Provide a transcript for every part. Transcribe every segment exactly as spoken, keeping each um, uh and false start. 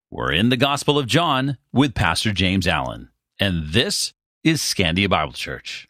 We're in the Gospel of John with Pastor James Allen, and this is Scandia Bible Church.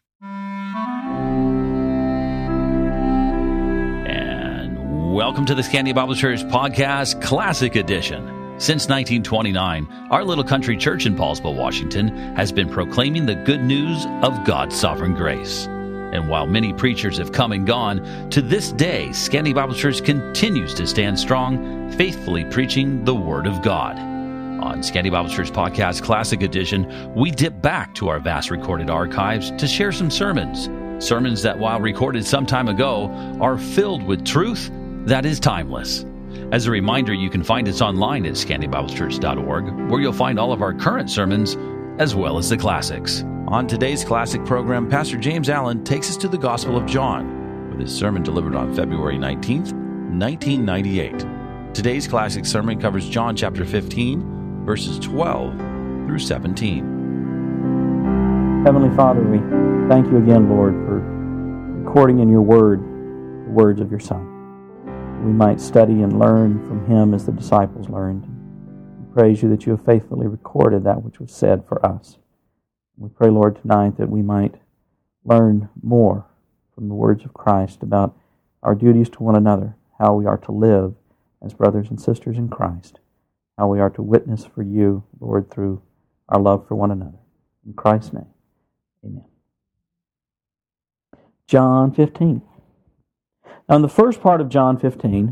And welcome to the Scandia Bible Church Podcast Classic Edition. Since nineteen twenty-nine, our little country church in Paulsville, Washington, has been proclaiming the good news of God's sovereign grace. And while many preachers have come and gone, to this day, Scandia Bible Church continues to stand strong, faithfully preaching the Word of God. On Scandia Bible Church Podcast Classic Edition, we dip back to our vast recorded archives to share some sermons. Sermons that, while recorded some time ago, are filled with truth that is timeless. As a reminder, you can find us online at scandia bible church dot org, where you'll find all of our current sermons, as well as the classics. On today's classic program, Pastor James Allen takes us to the Gospel of John, with his sermon delivered on February nineteenth, nineteen ninety-eight. Today's classic sermon covers John chapter fifteen, verses twelve through seventeen. Heavenly Father, we thank you again, Lord, for recording in your word the words of your Son. We might study and learn from him as the disciples learned. We praise you that you have faithfully recorded that which was said for us. We pray, Lord, tonight that we might learn more from the words of Christ about our duties to one another, how we are to live as brothers and sisters in Christ, how we are to witness for you, Lord, through our love for one another. In Christ's name, amen. John fifteen. Now, in the first part of John fifteen,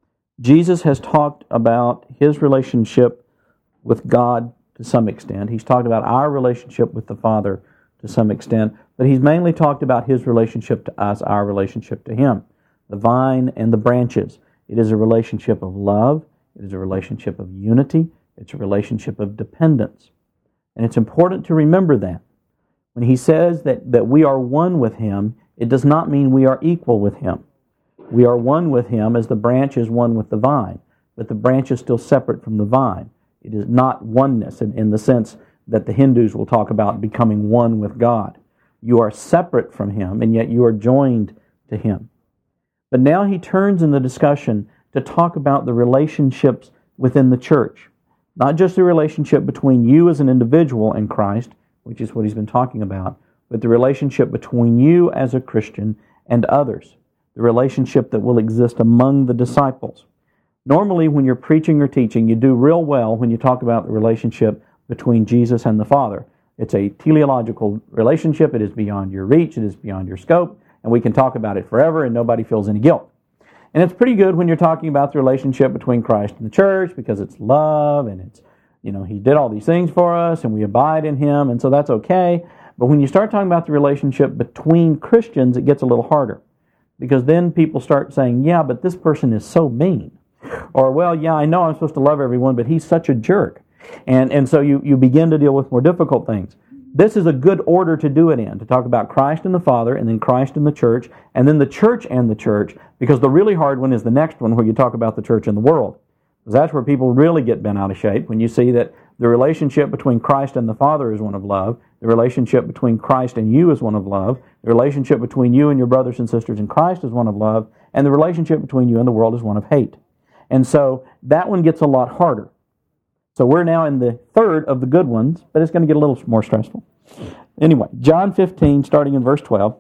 Jesus has talked about his relationship with God to some extent. He's talked about our relationship with the Father to some extent, but he's mainly talked about his relationship to us, our relationship to him, the vine and the branches. It is a relationship of love. It is a relationship of unity. It's a relationship of dependence. And it's important to remember that. When he says that, that we are one with him, it does not mean we are equal with him. We are one with him as the branch is one with the vine, but the branch is still separate from the vine. It is not oneness in, in the sense that the Hindus will talk about becoming one with God. You are separate from him, and yet you are joined to him. But now he turns in the discussion to talk about the relationships within the church. Not just the relationship between you as an individual and Christ, which is what he's been talking about, but the relationship between you as a Christian and others. The relationship that will exist among the disciples. Normally, when you're preaching or teaching, you do real well when you talk about the relationship between Jesus and the Father. It's a teleological relationship. It is beyond your reach. It is beyond your scope. And we can talk about it forever and nobody feels any guilt. And it's pretty good when you're talking about the relationship between Christ and the church because it's love and it's, you know, he did all these things for us and we abide in him, and so that's okay. But when you start talking about the relationship between Christians, it gets a little harder. Because then people start saying, yeah, but this person is so mean. Or, well, yeah, I know I'm supposed to love everyone, but he's such a jerk. And and so you, you begin to deal with more difficult things. This is a good order to do it in, to talk about Christ and the Father, and then Christ and the church, and then the church and the church, because the really hard one is the next one where you talk about the church and the world. Because that's where people really get bent out of shape, when you see that the relationship between Christ and the Father is one of love, the relationship between Christ and you is one of love, the relationship between you and your brothers and sisters in Christ is one of love, and the relationship between you and the world is one of hate. And so that one gets a lot harder. So we're now in the third of the good ones, but it's going to get a little more stressful. Anyway, John fifteen, starting in verse twelve.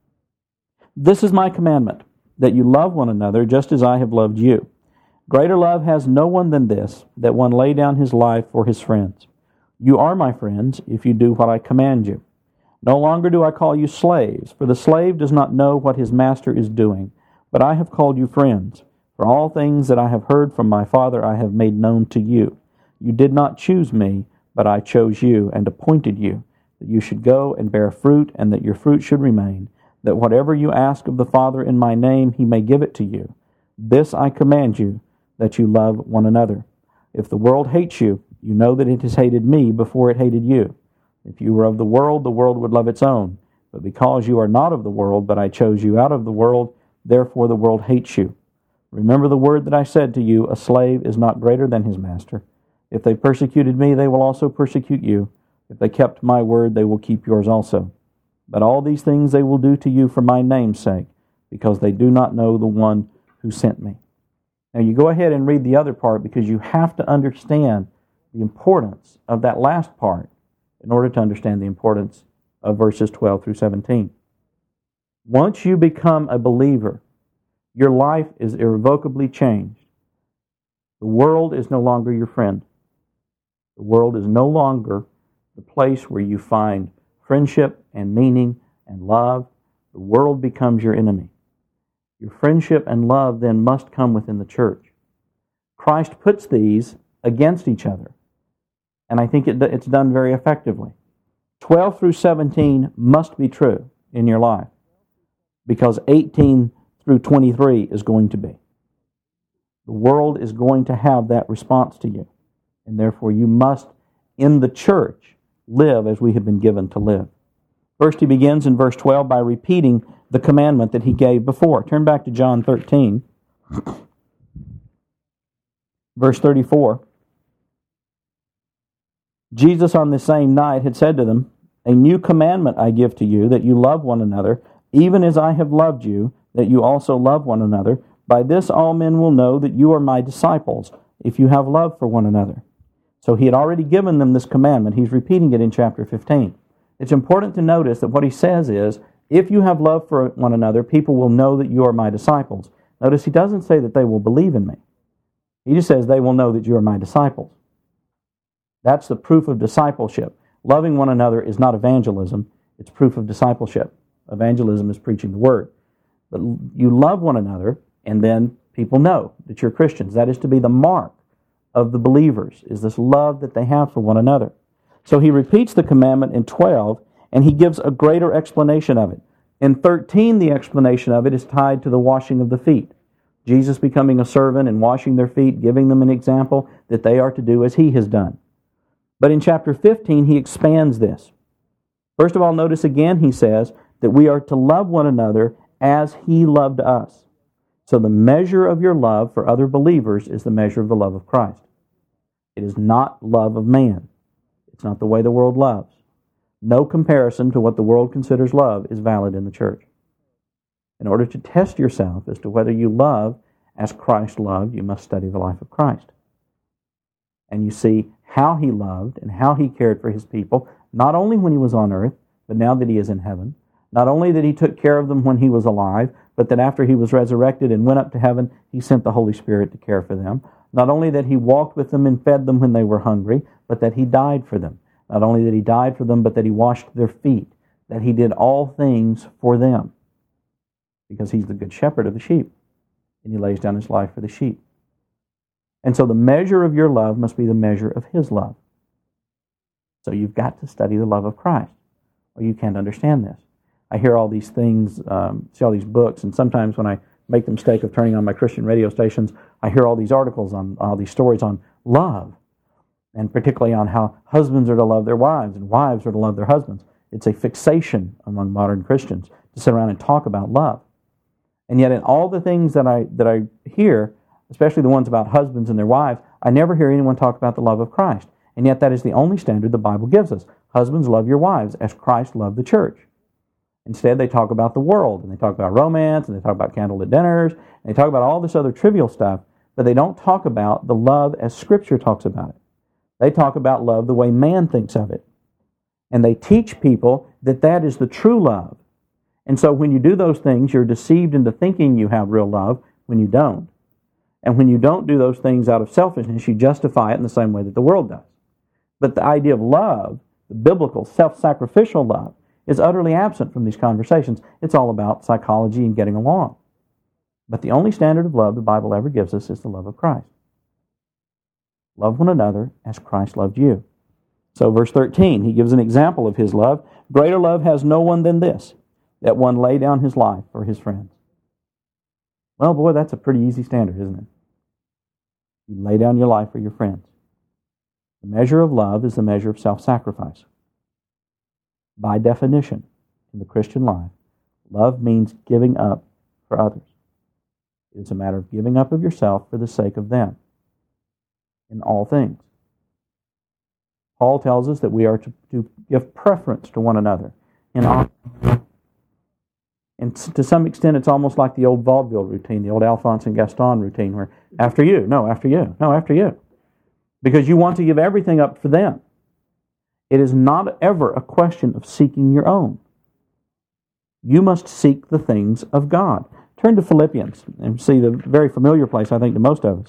This is my commandment, that you love one another just as I have loved you. Greater love has no one than this, that one lay down his life for his friends. You are my friends if you do what I command you. No longer do I call you slaves, for the slave does not know what his master is doing, but I have called you friends. For all things that I have heard from my Father I have made known to you. You did not choose me, but I chose you and appointed you, that you should go and bear fruit, and that your fruit should remain, that whatever you ask of the Father in my name, he may give it to you. This I command you, that you love one another. If the world hates you, you know that it has hated me before it hated you. If you were of the world, the world would love its own. But because you are not of the world, but I chose you out of the world, therefore the world hates you. Remember the word that I said to you, a slave is not greater than his master. If they persecuted me, they will also persecute you. If they kept my word, they will keep yours also. But all these things they will do to you for my name's sake, because they do not know the one who sent me. Now you go ahead and read the other part, because you have to understand the importance of that last part in order to understand the importance of verses twelve through seventeen. Once you become a believer, your life is irrevocably changed. The world is no longer your friend. The world is no longer the place where you find friendship and meaning and love. The world becomes your enemy. Your friendship and love then must come within the church. Christ puts these against each other, and I think it, it's done very effectively. twelve through seventeen must be true in your life, because eighteen through twenty-three is going to be. The world is going to have that response to you, and therefore you must, in the church, live as we have been given to live. First, he begins in verse twelve by repeating the commandment that he gave before. Turn back to John thirteen, verse thirty-four. Jesus on this same night had said to them, "A new commandment I give to you, that you love one another, even as I have loved you, that you also love one another. By this all men will know that you are my disciples, if you have love for one another." So he had already given them this commandment. He's repeating it in chapter fifteen. It's important to notice that what he says is, if you have love for one another, people will know that you are my disciples. Notice he doesn't say that they will believe in me. He just says they will know that you are my disciples. That's the proof of discipleship. Loving one another is not evangelism. It's proof of discipleship. Evangelism is preaching the word. But you love one another, and then people know that you're Christians. That is to be the mark of the believers, is this love that they have for one another. So he repeats the commandment in twelve, and he gives a greater explanation of it. In thirteen, the explanation of it is tied to the washing of the feet. Jesus becoming a servant and washing their feet, giving them an example that they are to do as he has done. But in chapter fifteen, he expands this. First of all, notice again he says that we are to love one another as he loved us. So the measure of your love for other believers is the measure of the love of Christ. It is not love of man. It's not the way the world loves. No comparison to what the world considers love is valid in the church. In order to test yourself as to whether you love as Christ loved, you must study the life of Christ. And you see how he loved and how he cared for his people, not only when he was on earth, but now that he is in heaven. Not only that he took care of them when he was alive, but that after he was resurrected and went up to heaven, he sent the Holy Spirit to care for them. Not only that he walked with them and fed them when they were hungry, but that he died for them. Not only that he died for them, but that he washed their feet, that he did all things for them. Because he's the good shepherd of the sheep, and he lays down his life for the sheep. And so the measure of your love must be the measure of his love. So you've got to study the love of Christ, or you can't understand this. I hear all these things, um, see all these books, and sometimes when I make the mistake of turning on my Christian radio stations, I hear all these articles on all these stories on love, and particularly on how husbands are to love their wives and wives are to love their husbands. It's a fixation among modern Christians to sit around and talk about love. And yet in all the things that I that I hear, especially the ones about husbands and their wives, I never hear anyone talk about the love of Christ. And yet that is the only standard the Bible gives us. Husbands, love your wives as Christ loved the church. Instead, they talk about the world, and they talk about romance, and they talk about candlelit dinners, and they talk about all this other trivial stuff, but they don't talk about the love as Scripture talks about it. They talk about love the way man thinks of it. And they teach people that that is the true love. And so when you do those things, you're deceived into thinking you have real love when you don't. And when you don't do those things out of selfishness, you justify it in the same way that the world does. But the idea of love, the biblical, self-sacrificial love, is utterly absent from these conversations. It's all about psychology and getting along. But the only standard of love the Bible ever gives us is the love of Christ. Love one another as Christ loved you. So verse thirteen, he gives an example of his love. Greater love has no one than this, that one lay down his life for his friends. Well, boy, that's a pretty easy standard, isn't it? You lay down your life for your friends. The measure of love is the measure of self-sacrifice. By definition, in the Christian life, love means giving up for others. It is a matter of giving up of yourself for the sake of them in all things. Paul tells us that we are to, to give preference to one another in honor. And to some extent, it's almost like the old vaudeville routine, the old Alphonse and Gaston routine, where after you, no, after you, no, after you. because you want to give everything up for them. It is not ever a question of seeking your own. You must seek the things of God. Turn to Philippians and see the very familiar place, I think, to most of us,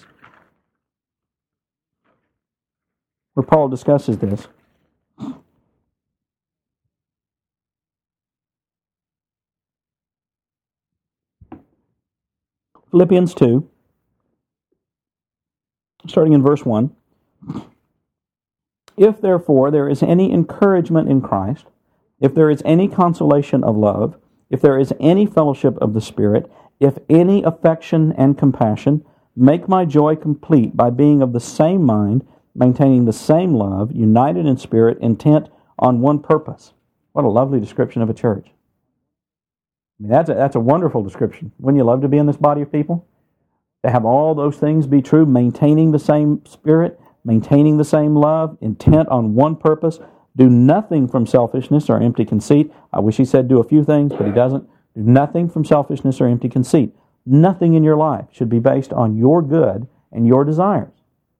where Paul discusses this. Philippians two, starting in verse one. If therefore there is any encouragement in Christ, if there is any consolation of love, if there is any fellowship of the Spirit, if any affection and compassion, make my joy complete by being of the same mind, maintaining the same love, united in spirit, intent on one purpose. What a lovely description of a church. I mean, that's a, that's a wonderful description. Wouldn't you love to be in this body of people? To have all those things be true, maintaining the same spirit, maintaining the same love, intent on one purpose. Do nothing from selfishness or empty conceit. I wish he said do a few things, but he doesn't. Do nothing from selfishness or empty conceit. Nothing in your life should be based on your good and your desires.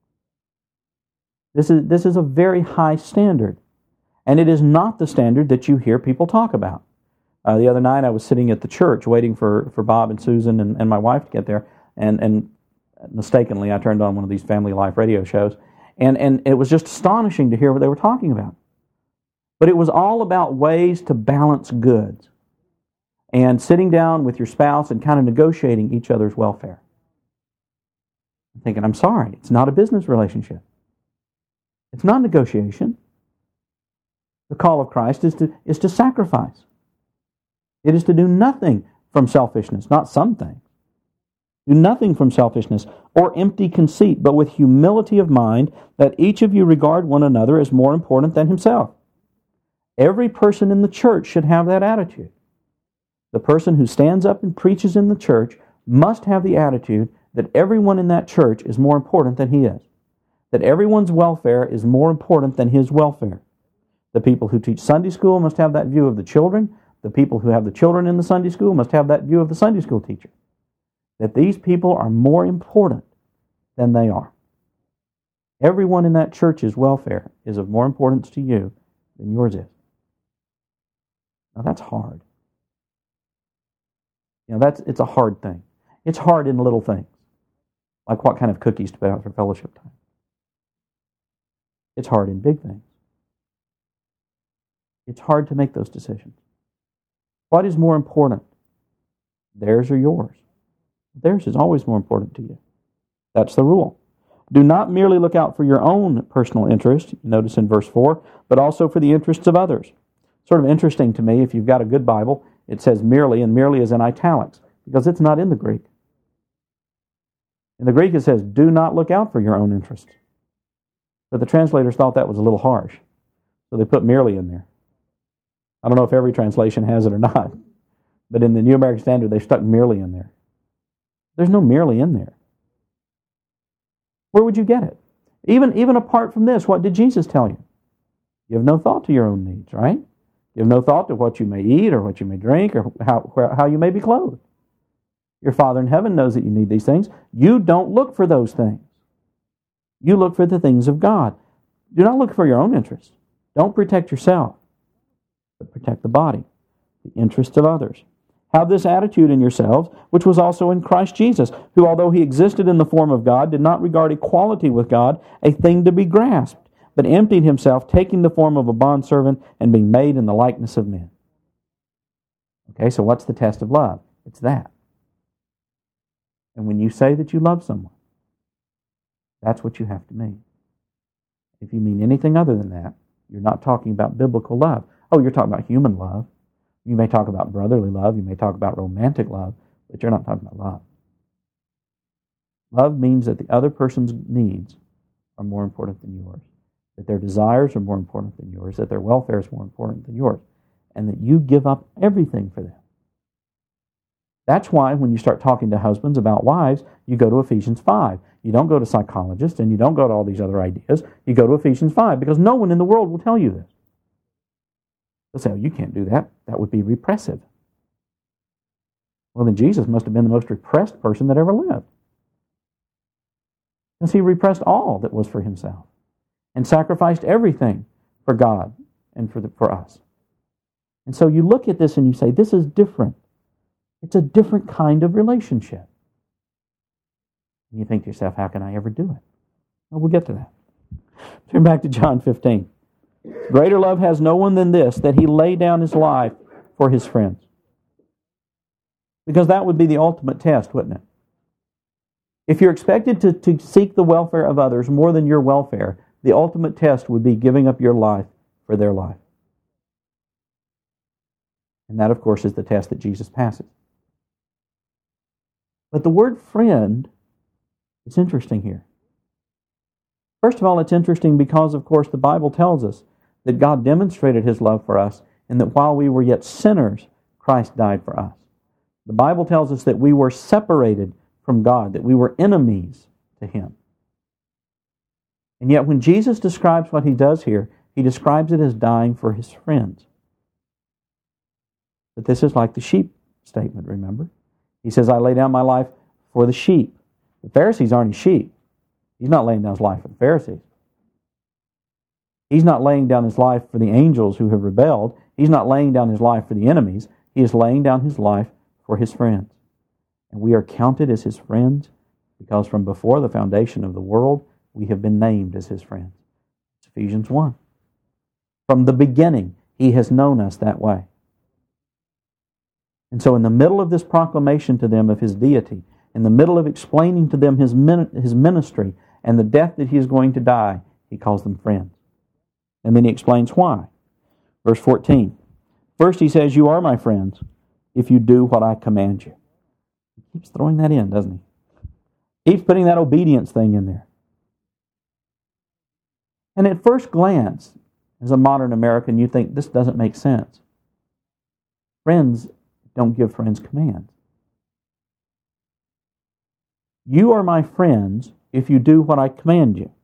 This is, this is a very high standard. And it is not the standard that you hear people talk about. Uh, the other night I was sitting at the church waiting for, for Bob and Susan and, and my wife to get there. And, and mistakenly I turned on one of these Family Life radio shows. And, and it was just astonishing to hear what they were talking about. But it was all about ways to balance goods. And sitting down with your spouse and kind of negotiating each other's welfare. I'm thinking, I'm sorry, it's not a business relationship. It's not negotiation. The call of Christ is to, is to sacrifice. It is to do nothing from selfishness, not some things. Do nothing from selfishness or empty conceit, but with humility of mind, that each of you regard one another as more important than himself. Every person in the church should have that attitude. The person who stands up and preaches in the church must have the attitude that everyone in that church is more important than he is. That everyone's welfare is more important than his welfare. The people who teach Sunday school must have that view of the children. The people who have the children in the Sunday school must have that view of the Sunday school teacher. That these people are more important than they are. Everyone in that church's welfare is of more importance to you than yours is. Now that's hard. You know, that's it's a hard thing. It's hard in little things. Like what kind of cookies to put out for fellowship time. It's hard in big things. It's hard to make those decisions. What is more important? Theirs or yours? Theirs is always more important to you. That's the rule. Do not merely look out for your own personal interest, notice in verse four, but also for the interests of others. Sort of interesting to me, if you've got a good Bible, it says merely, and merely is in italics, because it's not in the Greek. In the Greek it says, do not look out for your own interests. But the translators thought that was a little harsh, so they put merely in there. I don't know if every translation has it or not, but in the New American Standard they stuck merely in there. There's no merely in there. Where would you get it? Even, even apart from this, what did Jesus tell you? You have no thought to your own needs, right? You have no thought to what you may eat or what you may drink or how, how you may be clothed. Your Father in heaven knows that you need these things. You don't look for those things. You look for the things of God. Do not look for your own interests. Don't protect yourself, but protect the body, the interests of others. Have this attitude in yourselves, which was also in Christ Jesus, who, although he existed in the form of God, did not regard equality with God a thing to be grasped, but emptied himself, taking the form of a bondservant and being made in the likeness of men. Okay, so what's the test of love? It's that. And when you say that you love someone, that's what you have to mean. If you mean anything other than that, you're not talking about biblical love. Oh, you're talking about human love. You may talk about brotherly love. You may talk about romantic love, but you're not talking about love. Love means that the other person's needs are more important than yours, that their desires are more important than yours, that their welfare is more important than yours, and that you give up everything for them. That's why when you start talking to husbands about wives, you go to Ephesians five. You don't go to psychologists and you don't go to all these other ideas. You go to Ephesians five because no one in the world will tell you this. They'll say, oh, you can't do that. That would be repressive. Well, then Jesus must have been the most repressed person that ever lived. Because he repressed all that was for himself and sacrificed everything for God and for, the, for us. And so you look at this and you say, this is different. It's a different kind of relationship. And you think to yourself, how can I ever do it? Well, we'll get to that. Turn back to John fifteen. Greater love has no one than this, that he lay down his life for his friends. Because that would be the ultimate test, wouldn't it? If you're expected to, to seek the welfare of others more than your welfare, the ultimate test would be giving up your life for their life. And that, of course, is the test that Jesus passes. But the word friend is interesting here. First of all, it's interesting because, of course, the Bible tells us that God demonstrated his love for us and that while we were yet sinners, Christ died for us. The Bible tells us that we were separated from God, that we were enemies to him. And yet when Jesus describes what he does here, he describes it as dying for his friends. But this is like the sheep statement, remember? He says, I lay down my life for the sheep. The Pharisees aren't his sheep. He's not laying down his life for the Pharisees. He's not laying down his life for the angels who have rebelled. He's not laying down his life for the enemies. He is laying down his life for his friends. And we are counted as his friends because from before the foundation of the world, we have been named as his friends. It's Ephesians one. From the beginning, he has known us that way. And so in the middle of this proclamation to them of his deity, in the middle of explaining to them his his ministry and the death that he is going to die, he calls them friends. And then he explains why. Verse fourteen. First he says, you are my friends if you do what I command you. He keeps throwing that in, doesn't he? Keeps putting that obedience thing in there. And at first glance, as a modern American, you think this doesn't make sense. Friends don't give friends commands. You are my friends if you do what I command you.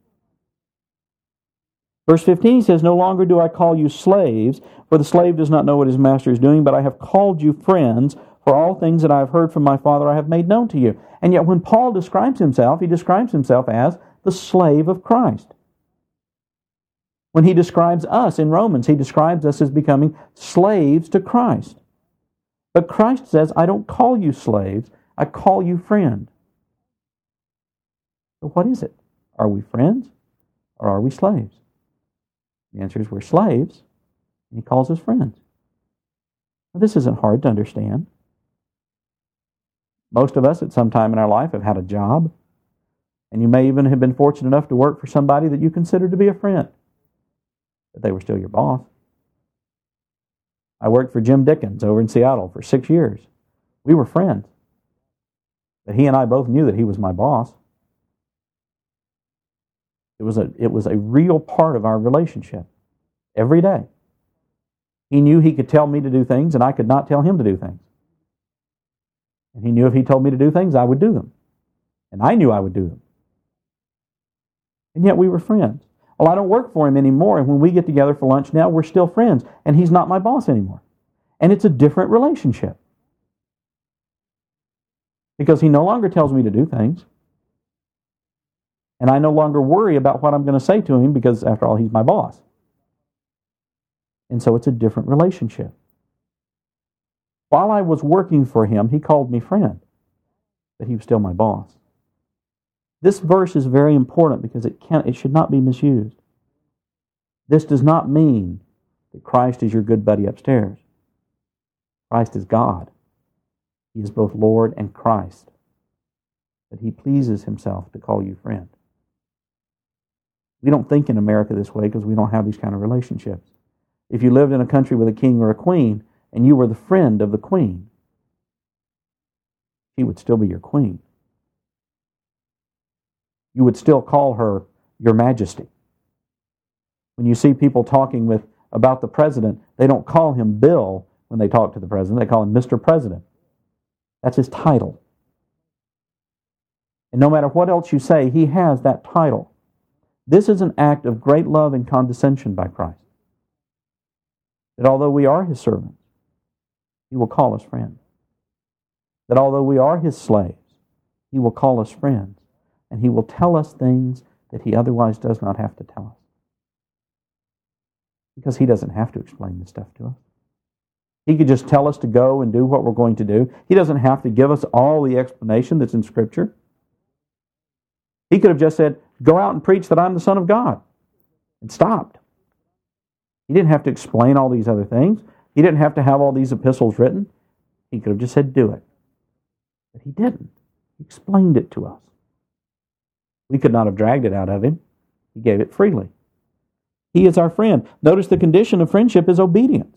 Verse fifteen says, no longer do I call you slaves, for the slave does not know what his master is doing, but I have called you friends, for all things that I have heard from my Father I have made known to you. And yet when Paul describes himself, he describes himself as the slave of Christ. When he describes us in Romans, he describes us as becoming slaves to Christ. But Christ says, I don't call you slaves, I call you friend. So what is it? Are we friends or are we slaves? The answer is we're slaves, and he calls us friends. Now, this isn't hard to understand. Most of us at some time in our life have had a job, and you may even have been fortunate enough to work for somebody that you considered to be a friend, but they were still your boss. I worked for Jim Dickens over in Seattle for six years. We were friends, but he and I both knew that he was my boss. It was a, it was a real part of our relationship every day. He knew he could tell me to do things and I could not tell him to do things. And he knew if he told me to do things, I would do them. And I knew I would do them. And yet we were friends. Well, I don't work for him anymore, and when we get together for lunch now, we're still friends, and he's not my boss anymore. And it's a different relationship. Because he no longer tells me to do things. And I no longer worry about what I'm going to say to him because, after all, he's my boss. And so it's a different relationship. While I was working for him, he called me friend. But he was still my boss. This verse is very important because it can't, it should not be misused. This does not mean that Christ is your good buddy upstairs. Christ is God. He is both Lord and Christ. But he pleases himself to call you friend. We don't think in America this way because we don't have these kind of relationships. If you lived in a country with a king or a queen and you were the friend of the queen, she would still be your queen. You would still call her your majesty. When you see people talking with about the president, they don't call him Bill when they talk to the president. They call him Mister President. That's his title. And no matter what else you say, he has that title. This is an act of great love and condescension by Christ. That although we are his servants, he will call us friends. That although we are his slaves, he will call us friends. and He will tell us things that He otherwise does not have to tell us. Because He doesn't have to explain this stuff to us. He could just tell us to go and do what we're going to do. He doesn't have to give us all the explanation that's in Scripture. He could have just said, go out and preach that I'm the Son of God, and stopped. He didn't have to explain all these other things. He didn't have to have all these epistles written. He could have just said, do it. But He didn't. He explained it to us. We could not have dragged it out of Him. He gave it freely. He is our friend. Notice the condition of friendship is obedience,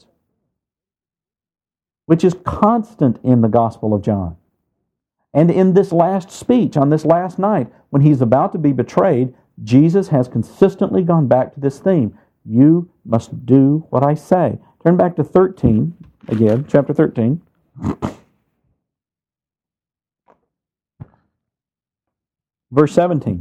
which is constant in the Gospel of John. And in this last speech, on this last night, when He's about to be betrayed, Jesus has consistently gone back to this theme. You must do what I say. Turn back to thirteen, again, chapter thirteen. Verse seventeen.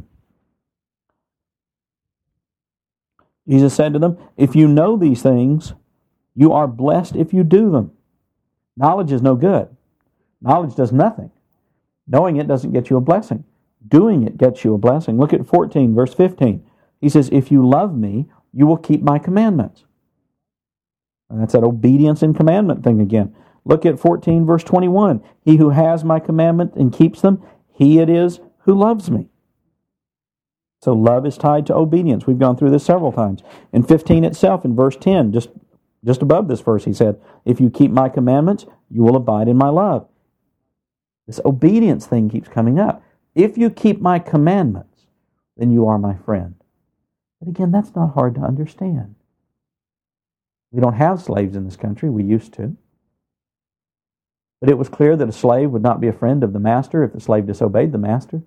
Jesus said to them, if you know these things, you are blessed if you do them. Knowledge is no good. Knowledge does nothing. Knowing it doesn't get you a blessing. Doing it gets you a blessing. Look at fourteen, verse fifteen. He says, if you love me, you will keep my commandments. And that's that obedience and commandment thing again. Look at fourteen, verse twenty-one. He who has my commandment and keeps them, he it is who loves me. So love is tied to obedience. We've gone through this several times. In fifteen itself, in verse ten, just, just above this verse, he said, if you keep my commandments, you will abide in my love. This obedience thing keeps coming up. If you keep my commandments, then you are my friend. But again, that's not hard to understand. We don't have slaves in this country. We used to. But it was clear that a slave would not be a friend of the master if the slave disobeyed the master.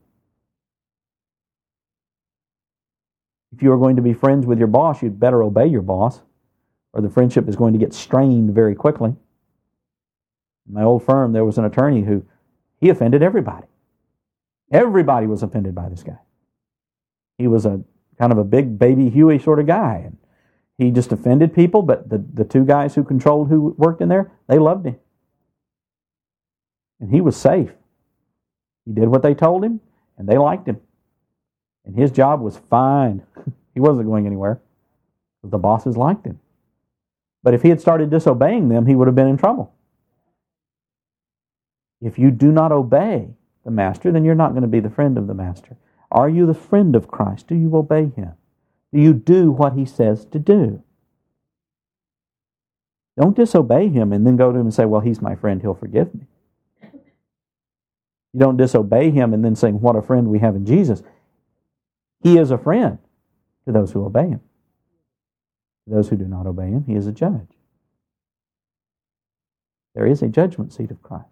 If you are going to be friends with your boss, you'd better obey your boss, or the friendship is going to get strained very quickly. In my old firm, there was an attorney who, he offended everybody. Everybody was offended by this guy. He was a kind of a big baby Huey sort of guy. And he just offended people, but the, the two guys who controlled who worked in there, they loved him. And he was safe. He did what they told him, and they liked him. And his job was fine. He wasn't going anywhere. The bosses liked him. But if he had started disobeying them, he would have been in trouble. If you do not obey the master, then you're not going to be the friend of the master. Are you the friend of Christ? Do you obey Him? Do you do what He says to do? Don't disobey Him and then go to Him and say, well, He's my friend, He'll forgive me. You don't disobey Him and then say, what a friend we have in Jesus. He is a friend to those who obey Him. To those who do not obey Him, He is a judge. There is a judgment seat of Christ.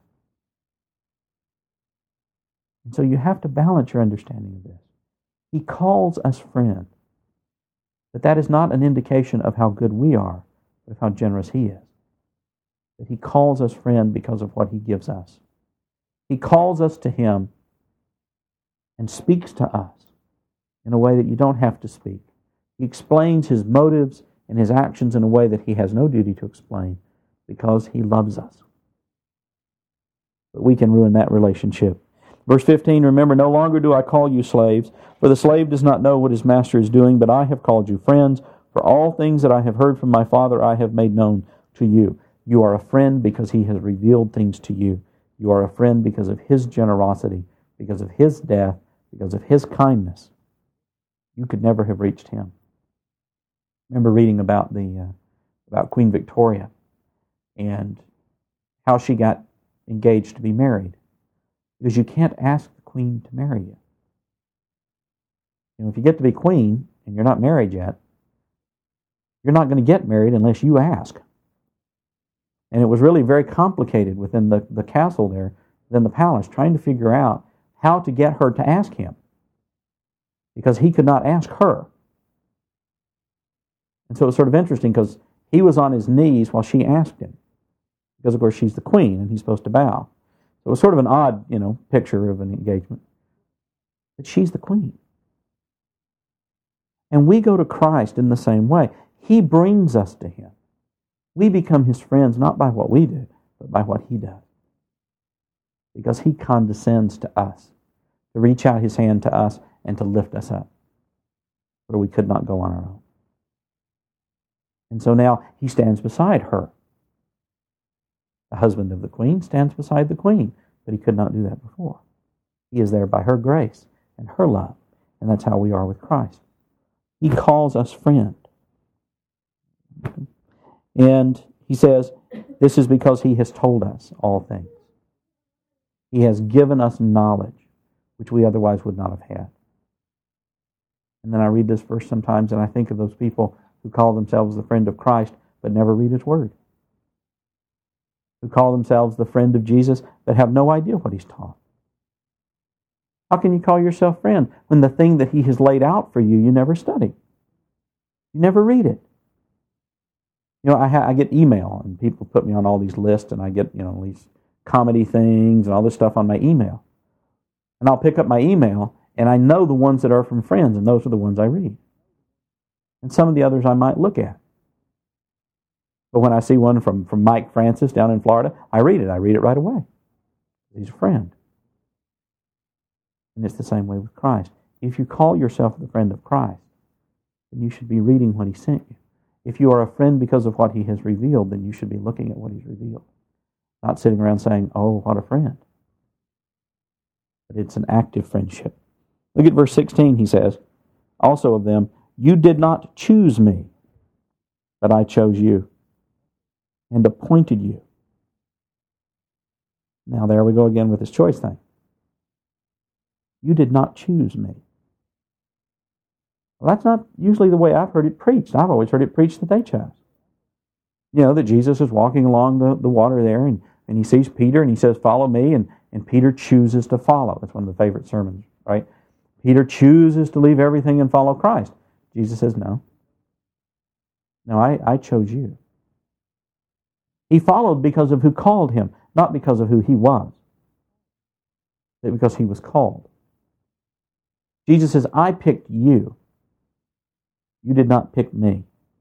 And so you have to balance your understanding of this. He calls us friend. But that is not an indication of how good we are, but of how generous He is. That He calls us friend because of what He gives us. He calls us to Him and speaks to us in a way that you don't have to speak. He explains His motives and His actions in a way that He has no duty to explain because He loves us. But we can ruin that relationship. Verse fifteen, remember, no longer do I call you slaves, for the slave does not know what his master is doing, but I have called you friends. For all things that I have heard from my Father I have made known to you. You are a friend because He has revealed things to you. You are a friend because of His generosity, because of His death, because of His kindness. You could never have reached Him. I remember reading about the uh, about Queen Victoria and how she got engaged to be married. Because you can't ask the Queen to marry you. You know, if you get to be Queen and you're not married yet, you're not going to get married unless you ask. And it was really very complicated within the, the castle there, within the palace, trying to figure out how to get her to ask him. Because he could not ask her. And so it was sort of interesting because he was on his knees while she asked him. Because, of course, she's the queen and he's supposed to bow. So it was sort of an odd, you know, picture of an engagement. But she's the queen. And we go to Christ in the same way. He brings us to Him. We become His friends not by what we do, but by what He does. Because He condescends to us to reach out his hand to us and to lift us up where we could not go on our own. And so now he stands beside her. The husband of the queen stands beside the queen, but he could not do that before. He is there by her grace and her love, and that's how we are with Christ. He calls us friend. And he says, this is because he has told us all things. He has given us knowledge, which we otherwise would not have had. And then I read this verse sometimes, and I think of those people who call themselves the friend of Christ, but never read his word. Who call themselves the friend of Jesus, but have no idea what he's taught. How can you call yourself friend when the thing that he has laid out for you, you never study? You never read it. You know, I, ha- I get email, and people put me on all these lists, and I get, you know, these comedy things and all this stuff on my email. And I'll pick up my email, and I know the ones that are from friends, and those are the ones I read. And some of the others I might look at. But when I see one from, from Mike Francis down in Florida, I read it. I read it right away. He's a friend. And it's the same way with Christ. If you call yourself the friend of Christ, then you should be reading what he sent you. If you are a friend because of what he has revealed, then you should be looking at what he's revealed. Not sitting around saying, oh, what a friend. But it's an active friendship. Look at verse sixteen, he says, also of them, you did not choose me, but I chose you and appointed you. Now there we go again with this choice thing. You did not choose me. Well, that's not usually the way I've heard it preached. I've always heard it preached that they chose. You know, that Jesus is walking along the, the water there, and, and he sees Peter, and he says, follow me, and, and Peter chooses to follow. That's one of the favorite sermons, right? Peter chooses to leave everything and follow Christ. Jesus says, no. No, I, I chose you. He followed because of who called him, not because of who he was, but because he was called. Jesus says, I picked you. You did not pick me.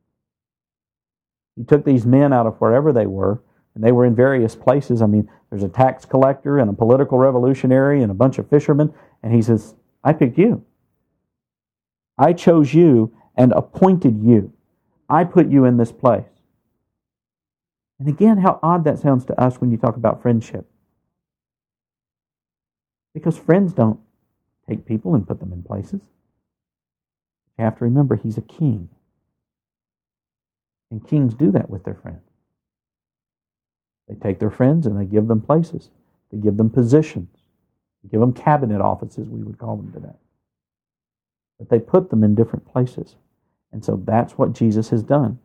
He took these men out of wherever they were, and they were in various places. I mean, there's a tax collector and a political revolutionary and a bunch of fishermen, and he says, I picked you. I chose you and appointed you. I put you in this place. And again, how odd that sounds to us when you talk about friendship. Because friends don't take people and put them in places. You have to remember, he's a king. And kings do that with their friends. They take their friends and they give them places. They give them positions. They give them cabinet offices, we would call them today. But they put them in different places. And so that's what Jesus has done.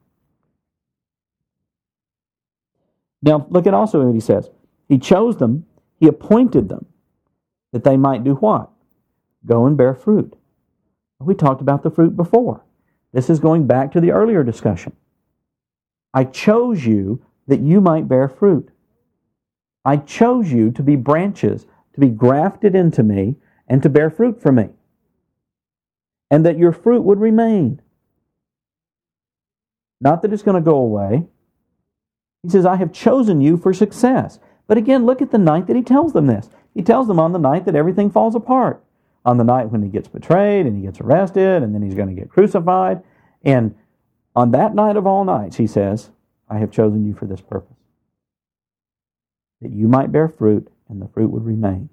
Now, look at also what he says. He chose them, he appointed them, that they might do what? Go and bear fruit. We talked about the fruit before. This is going back to the earlier discussion. I chose you that you might bear fruit. I chose you to be branches, to be grafted into me, and to bear fruit for me. And that your fruit would remain. Not that it's going to go away. He says, I have chosen you for success. But again, look at the night that he tells them this. He tells them on the night that everything falls apart. On the night when he gets betrayed and he gets arrested and then he's going to get crucified. And on that night of all nights, he says, I have chosen you for this purpose. That you might bear fruit and the fruit would remain.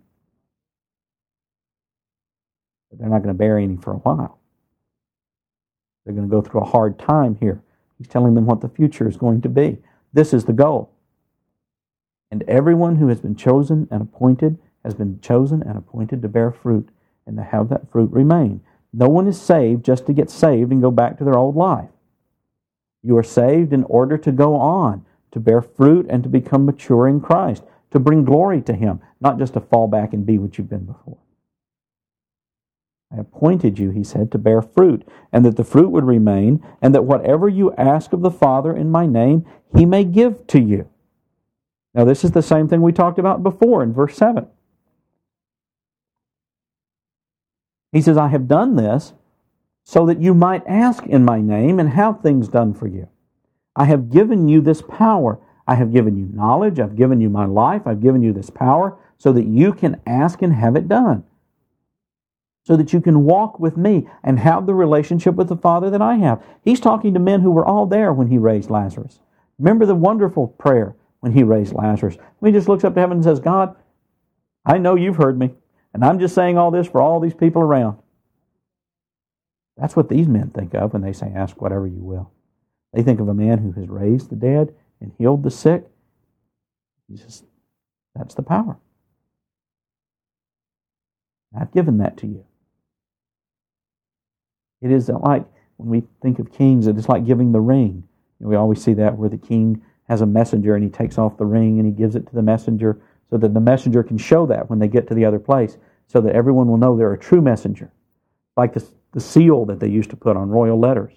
But they're not going to bear any for a while. They're going to go through a hard time here. He's telling them what the future is going to be. This is the goal. And everyone who has been chosen and appointed has been chosen and appointed to bear fruit and to have that fruit remain. No one is saved just to get saved and go back to their old life. You are saved in order to go on, to bear fruit and to become mature in Christ, to bring glory to Him, not just to fall back and be what you've been before. I appointed you, he said, to bear fruit, and that the fruit would remain, and that whatever you ask of the Father in my name, He may give to you. Now this is the same thing we talked about before in verse seven. He says, I have done this so that you might ask in my name and have things done for you. I have given you this power. I have given you knowledge. I've given you my life. I've given you this power so that you can ask and have it done. so that you can walk with me and have the relationship with the Father that I have. He's talking to men who were all there when he raised Lazarus. Remember the wonderful prayer when he raised Lazarus. He just looks up to heaven and says, God, I know you've heard me, and I'm just saying all this for all these people around. That's what these men think of when they say, ask whatever you will. They think of a man who has raised the dead and healed the sick. He says, that's the power. I've given that to you. It is like, when we think of kings, it is like giving the ring. You know, we always see that where the king has a messenger and he takes off the ring and he gives it to the messenger so that the messenger can show that when they get to the other place so that everyone will know they're a true messenger. Like the, the seal that they used to put on royal letters.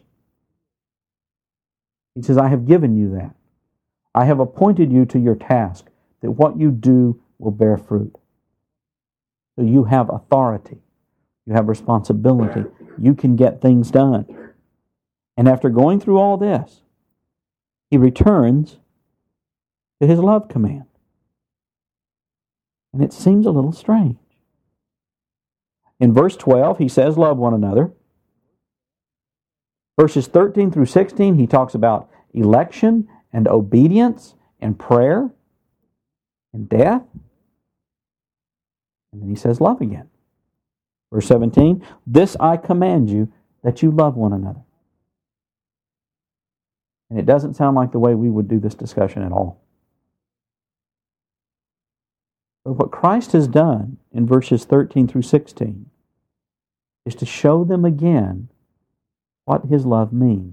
He says, I have given you that. I have appointed you to your task, that what you do will bear fruit. So you have authority. You have responsibility. You can get things done. And after going through all this, he returns to his love command. And it seems a little strange. In verse twelve, he says, love one another. Verses thirteen through sixteen, he talks about election and obedience and prayer and death. And then he says love again. Verse seventeen, this I command you, that you love one another. And it doesn't sound like the way we would do this discussion at all. But what Christ has done in verses thirteen through sixteen is to show them again what his love means.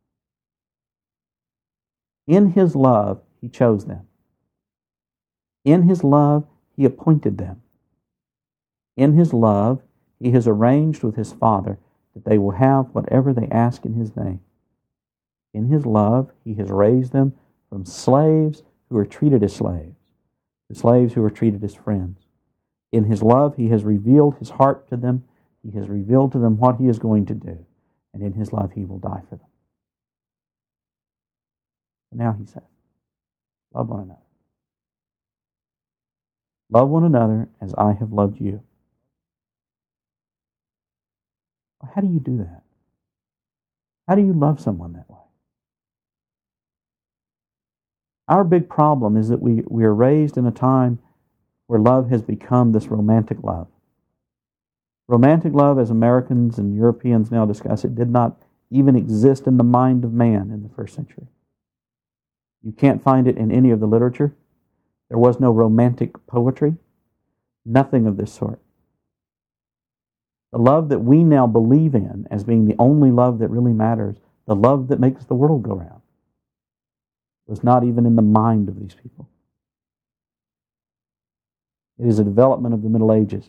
In his love, he chose them. In his love, he appointed them. In his love, he has arranged with his Father that they will have whatever they ask in his name. In his love, he has raised them from slaves who are treated as slaves to slaves who are treated as friends. In his love, he has revealed his heart to them. He has revealed to them what he is going to do. And in his love, he will die for them. Now he says, love one another. Love one another as I have loved you. How do you do that? How do you love someone that way? Our big problem is that we, we are raised in a time where love has become this romantic love. Romantic love, as Americans and Europeans now discuss it, did not even exist in the mind of man in the first century. You can't find it in any of the literature. There was no romantic poetry. Nothing of this sort. The love that we now believe in as being the only love that really matters, the love that makes the world go round, was not even in the mind of these people. It is a development of the Middle Ages.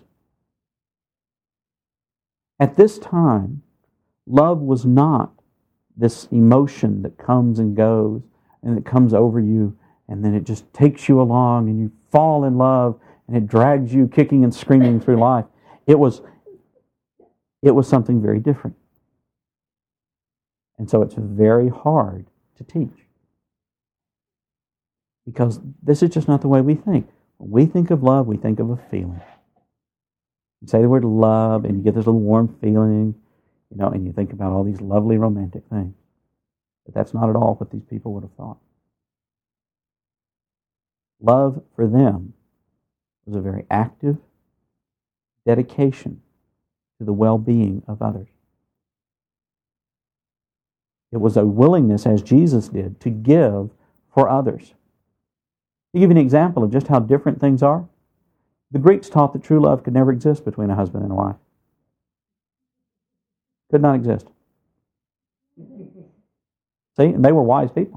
At this time, love was not this emotion that comes and goes and it comes over you and then it just takes you along and you fall in love and it drags you kicking and screaming through life. It was, it was something very different. And so it's very hard to teach. Because this is just not the way we think. When we think of love, we think of a feeling. You say the word love, and you get this little warm feeling, you know, and you think about all these lovely romantic things. But that's not at all what these people would have thought. Love for them was a very active dedication to the well-being of others. It was a willingness, as Jesus did, to give for others. To give you an example of just how different things are, the Greeks taught that true love could never exist between a husband and a wife. Could not exist. See, and they were wise people.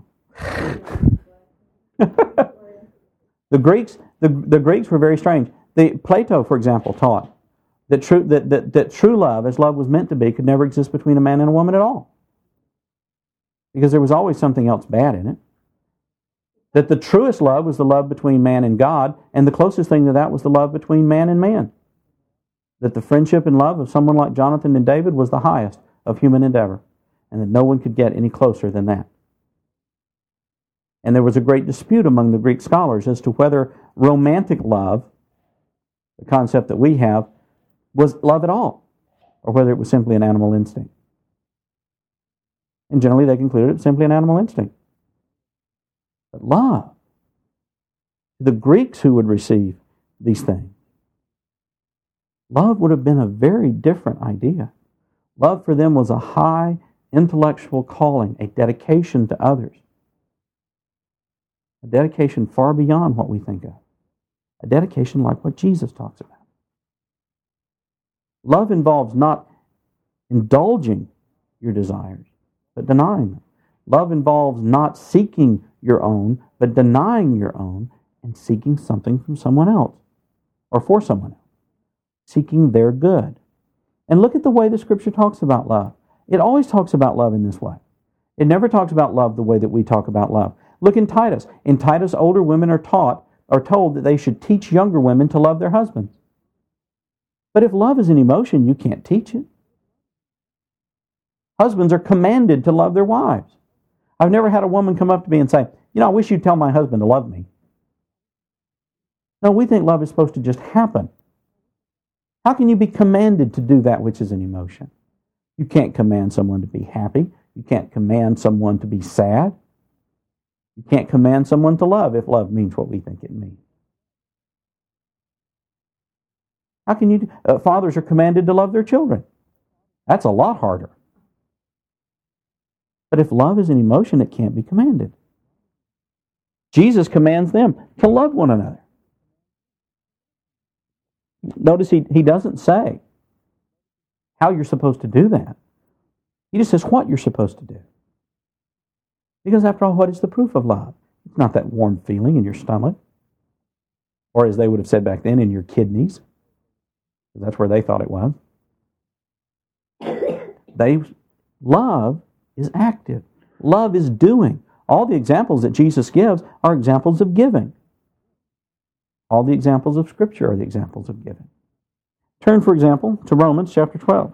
the Greeks, the, the Greeks were very strange. The, Plato, for example, taught that true that, that, that true love, as love was meant to be, could never exist between a man and a woman at all. Because there was always something else bad in it. That the truest love was the love between man and God, and the closest thing to that was the love between man and man. That the friendship and love of someone like Jonathan and David was the highest of human endeavor, and that no one could get any closer than that. And there was a great dispute among the Greek scholars as to whether romantic love, the concept that we have, was love at all. or whether it was simply an animal instinct. And generally they concluded it was simply an animal instinct. But love, the Greeks who would receive these things, love would have been a very different idea. Love for them was a high intellectual calling, a dedication to others. A dedication far beyond what we think of. A dedication like what Jesus talks about. Love involves not indulging your desires, but denying them. Love involves not seeking your own, but denying your own and seeking something from someone else, or for someone else. Seeking their good. And look at the way the Scripture talks about love. It always talks about love in this way. It never talks about love the way that we talk about love. Look in Titus. In Titus, older women are taught, are told that they should teach younger women to love their husbands. But if love is an emotion, you can't teach it. Husbands are commanded to love their wives. I've never had a woman come up to me and say, you know, I wish you'd tell my husband to love me. No, we think love is supposed to just happen. How can you be commanded to do that which is an emotion? You can't command someone to be happy. You can't command someone to be sad. You can't command someone to love if love means what we think it means. How can you do? Uh, fathers are commanded to love their children. That's a lot harder. But if love is an emotion, it can't be commanded. Jesus commands them to love one another. Notice he, he doesn't say how you're supposed to do that. He just says what you're supposed to do. Because after all, what is the proof of love? It's not that warm feeling in your stomach. Or as they would have said back then, in your kidneys. That's where they thought it was. They, love is active. Love is doing. All the examples that Jesus gives are examples of giving. All the examples of Scripture are the examples of giving. Turn, for example, to Romans chapter twelve.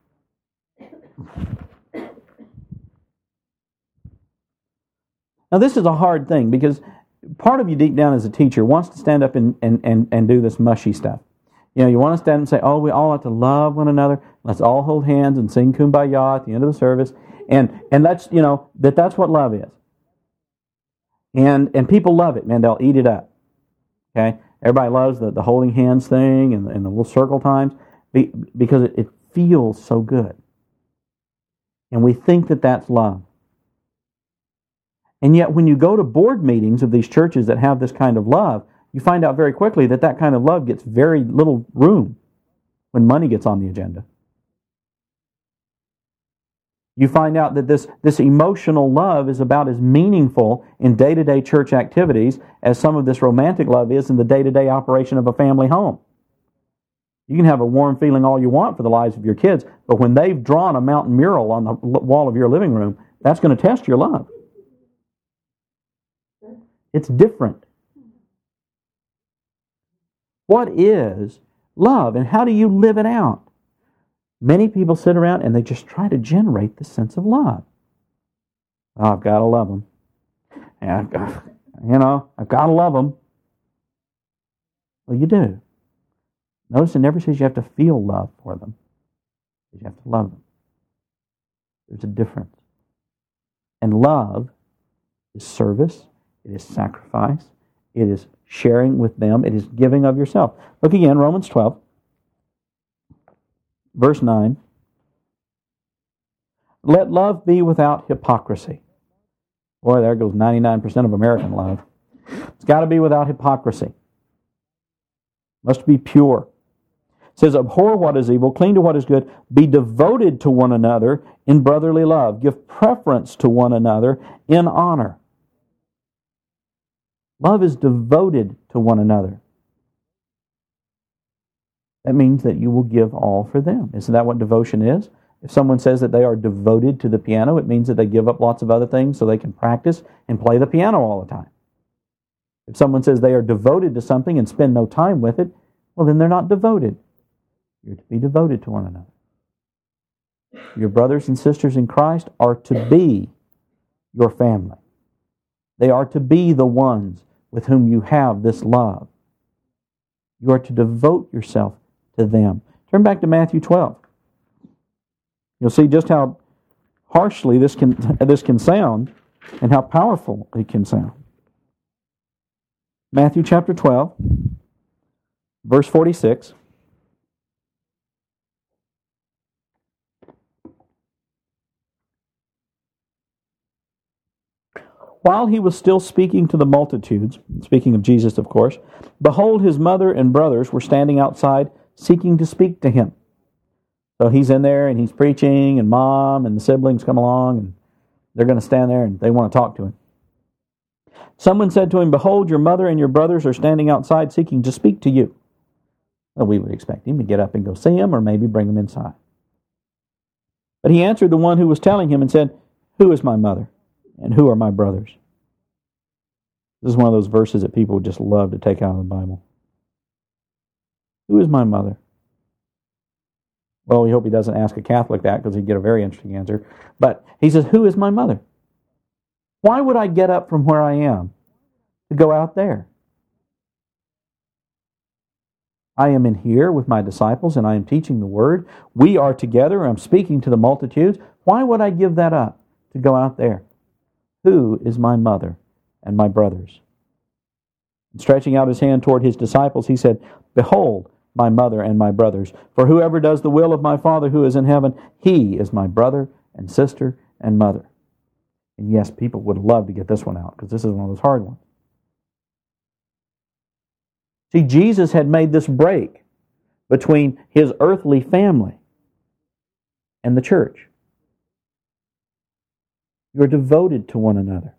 Now, this is a hard thing because part of you deep down as a teacher wants to stand up and, and, and, and do this mushy stuff. You know, you want to stand and say, oh, we all have to love one another. Let's all hold hands and sing Kumbaya at the end of the service. And and that's, you know, that that's what love is. And and people love it, man. They'll eat it up. Okay? Everybody loves the, the holding hands thing and the, and the little circle times be, because it, it feels so good. And we think that that's love. And yet when you go to board meetings of these churches that have this kind of love, you find out very quickly that that kind of love gets very little room when money gets on the agenda. You find out that this, this emotional love is about as meaningful in day-to-day church activities as some of this romantic love is in the day-to-day operation of a family home. You can have a warm feeling all you want for the lives of your kids, but when they've drawn a mountain mural on the wall of your living room, that's going to test your love. It's different. What is love and how do you live it out? Many people sit around and they just try to generate the sense of love. Oh, I've got to love them. And I've got, you know, I've got to love them. Well, you do. Notice it never says you have to feel love for them. You have to love them. There's a difference. And love is service. It is sacrifice. It is sharing with them. It is giving of yourself. Look again, Romans twelve, verse nine. Let love be without hypocrisy. Boy, there goes ninety-nine percent of American love. It's got to be without hypocrisy. Must be pure. It says, abhor what is evil, cling to what is good, be devoted to one another in brotherly love. Give preference to one another in honor. Love is devoted to one another. That means that you will give all for them. Isn't that what devotion is? If someone says that they are devoted to the piano, it means that they give up lots of other things so they can practice and play the piano all the time. If someone says they are devoted to something and spend no time with it, well, then they're not devoted. You're to be devoted to one another. Your brothers and sisters in Christ are to be your family. They are to be the ones with whom you have this love. You are to devote yourself to them. Turn back to Matthew twelve. You'll see just how harshly this can this can sound and how powerful it can sound. Matthew chapter twelve, verse forty-six. While he was still speaking to the multitudes, speaking of Jesus, of course, behold, his mother and brothers were standing outside seeking to speak to him. So he's in there and he's preaching, and mom and the siblings come along, and they're going to stand there and they want to talk to him. Someone said to him, behold, your mother and your brothers are standing outside seeking to speak to you. Well, we would expect him to get up and go see them, or maybe bring them inside. But he answered the one who was telling him and said, who is my mother? And who are my brothers? This is one of those verses that people just love to take out of the Bible. Who is my mother? Well, we hope he doesn't ask a Catholic that, because he'd get a very interesting answer. But he says, who is my mother? Why would I get up from where I am to go out there? I am in here with my disciples and I am teaching the Word. We are together. I'm speaking to the multitudes. Why would I give that up to go out there? Who is my mother and my brothers? And stretching out his hand toward his disciples, he said, behold, my mother and my brothers. For whoever does the will of my Father who is in heaven, he is my brother and sister and mother. And yes, people would love to get this one out, because this is one of those hard ones. See, Jesus had made this break between his earthly family and the church. You're devoted to one another.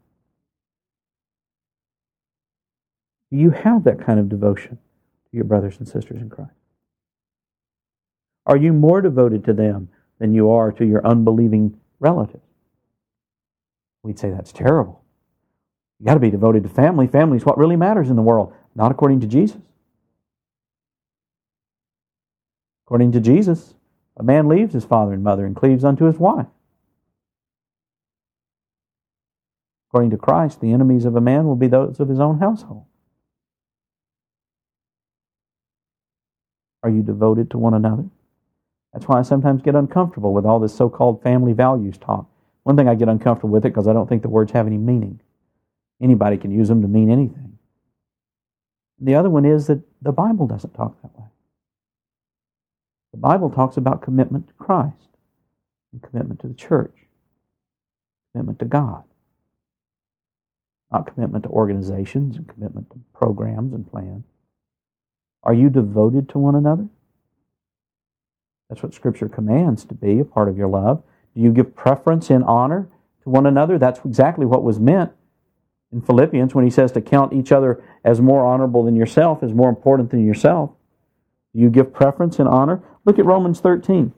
Do you have that kind of devotion to your brothers and sisters in Christ? Are you more devoted to them than you are to your unbelieving relatives? We'd say that's terrible. You've got to be devoted to family. Family is what really matters in the world, not according to Jesus. According to Jesus, a man leaves his father and mother and cleaves unto his wife. According to Christ, the enemies of a man will be those of his own household. Are you devoted to one another? That's why I sometimes get uncomfortable with all this so-called family values talk. One thing, I get uncomfortable with it because I don't think the words have any meaning. Anybody can use them to mean anything. The other one is that the Bible doesn't talk that way. The Bible talks about commitment to Christ and commitment to the church, commitment to God. Not commitment to organizations and commitment to programs and plans. Are you devoted to one another? That's what Scripture commands to be a part of your love. Do you give preference and honor to one another? That's exactly what was meant in Philippians when he says to count each other as more honorable than yourself, as more important than yourself. Do you give preference and honor? Look at Romans thirteen.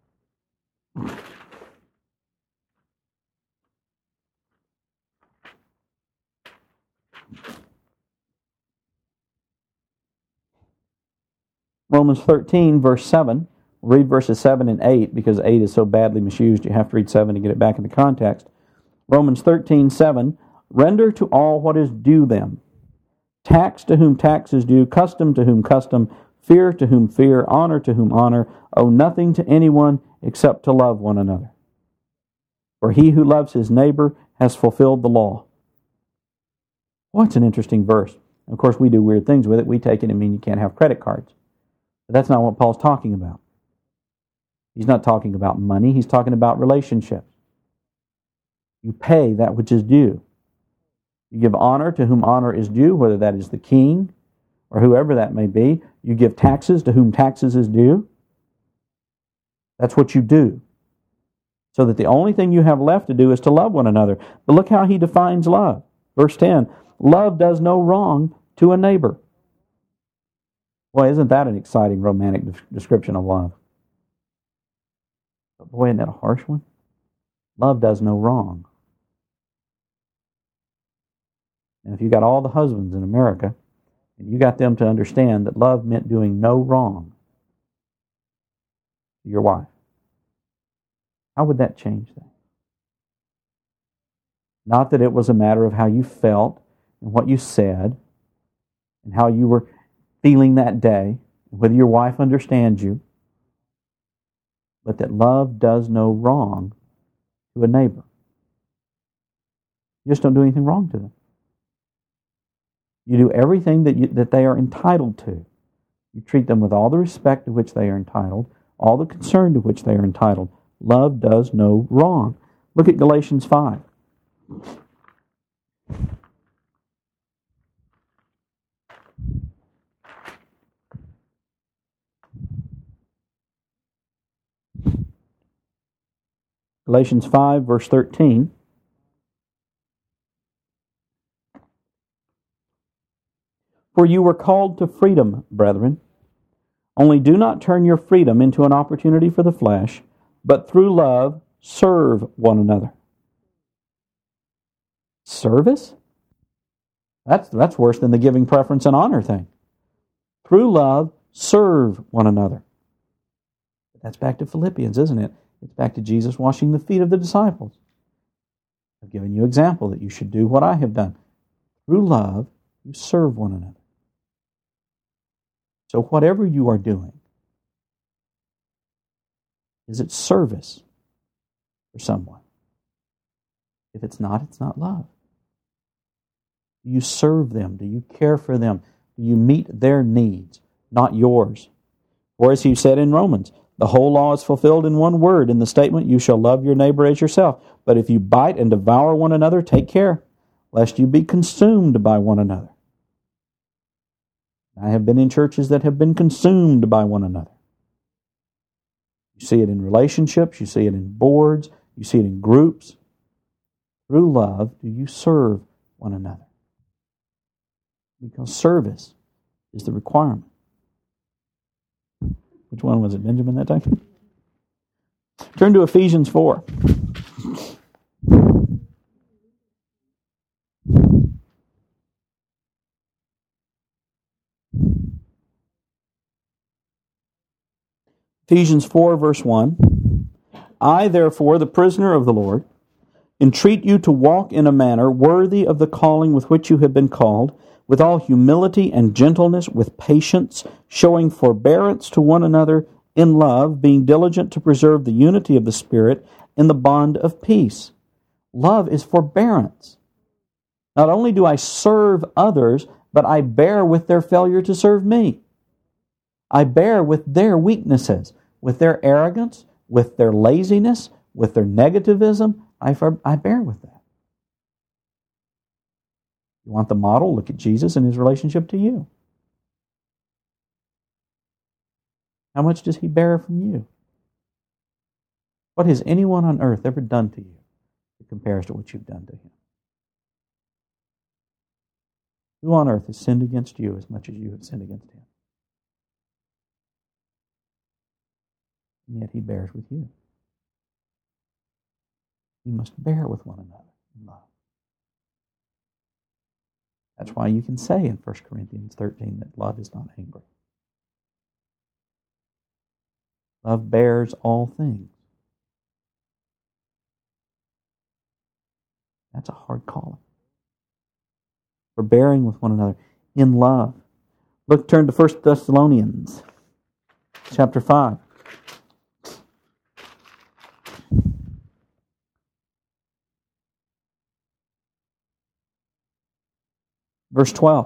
Romans thirteen, verse seven. We'll read verses seven and eight, because eight is so badly misused, you have to read seven to get it back in the context. Romans thirteen, seven. Render to all what is due them. Tax to whom tax is due, custom to whom custom, fear to whom fear, honor to whom honor. Owe nothing to anyone except to love one another. For he who loves his neighbor has fulfilled the law. Well, it's an interesting verse. Of course, we do weird things with it. We take it and mean you can't have credit cards. But that's not what Paul's talking about. He's not talking about money. He's talking about relationships. You pay that which is due. You give honor to whom honor is due, whether that is the king or whoever that may be. You give taxes to whom taxes is due. That's what you do. So that the only thing you have left to do is to love one another. But look how he defines love. Verse ten, love does no wrong to a neighbor. Boy, isn't that an exciting romantic description of love? But boy, isn't that a harsh one? Love does no wrong. And if you got all the husbands in America, and you got them to understand that love meant doing no wrong to your wife, how would that change things? Not that it was a matter of how you felt and what you said and how you were feeling that day, whether your wife understands you. but that love does no wrong to a neighbor. You just don't do anything wrong to them. You do everything that you, that they are entitled to. You treat them with all the respect to which they are entitled, all the concern to which they are entitled. Love does no wrong. Look at Galatians five. Galatians five, verse thirteen. For you were called to freedom, brethren. Only do not turn your freedom into an opportunity for the flesh, but through love serve one another. Service? That's, that's worse than the giving preference and honor thing. Through love, serve one another. That's back to Philippians, isn't it? It's back to Jesus washing the feet of the disciples. I've given you an example that you should do what I have done. Through love, you serve one another. So whatever you are doing, is it service for someone? If it's not, it's not love. Do you serve them? Do you care for them? Do you meet their needs, not yours? Or as he said in Romans, the whole law is fulfilled in one word, in the statement, you shall love your neighbor as yourself. But if you bite and devour one another, take care, lest you be consumed by one another. I have been in churches that have been consumed by one another. You see it in relationships, you see it in boards, you see it in groups. Through love, do you serve one another? Because service is the requirement. Which one was it, Benjamin, that time? Turn to Ephesians four. Ephesians four, verse one. I, therefore, the prisoner of the Lord, entreat you to walk in a manner worthy of the calling with which you have been called, with all humility and gentleness, with patience, showing forbearance to one another in love, being diligent to preserve the unity of the Spirit in the bond of peace. Love is forbearance. Not only do I serve others, but I bear with their failure to serve me. I bear with their weaknesses, with their arrogance, with their laziness, with their negativism. I, I bear with that. You want the model? Look at Jesus and his relationship to you. How much does he bear from you? What has anyone on earth ever done to you that compares to what you've done to him? Who on earth has sinned against you as much as you have sinned against him? And yet he bears with you. You must bear with one another in love. That's why you can say in First Corinthians thirteen that love is not angry. Love bears all things. That's a hard calling. For bearing with one another in love. Look, turn to First Thessalonians chapter five. Verse twelve.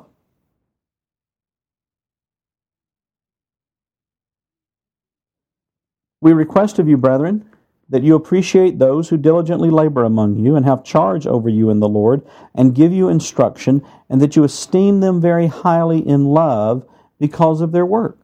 We request of you, brethren, that you appreciate those who diligently labor among you and have charge over you in the Lord and give you instruction, and that you esteem them very highly in love because of their work.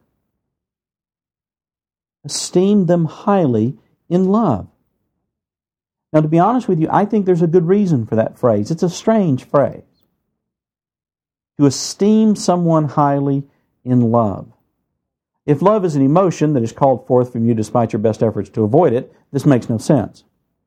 Esteem them highly in love. Now, to be honest with you, I think there's a good reason for that phrase. It's a strange phrase. To esteem someone highly in love. If love is an emotion that is called forth from you despite your best efforts to avoid it, this makes no sense.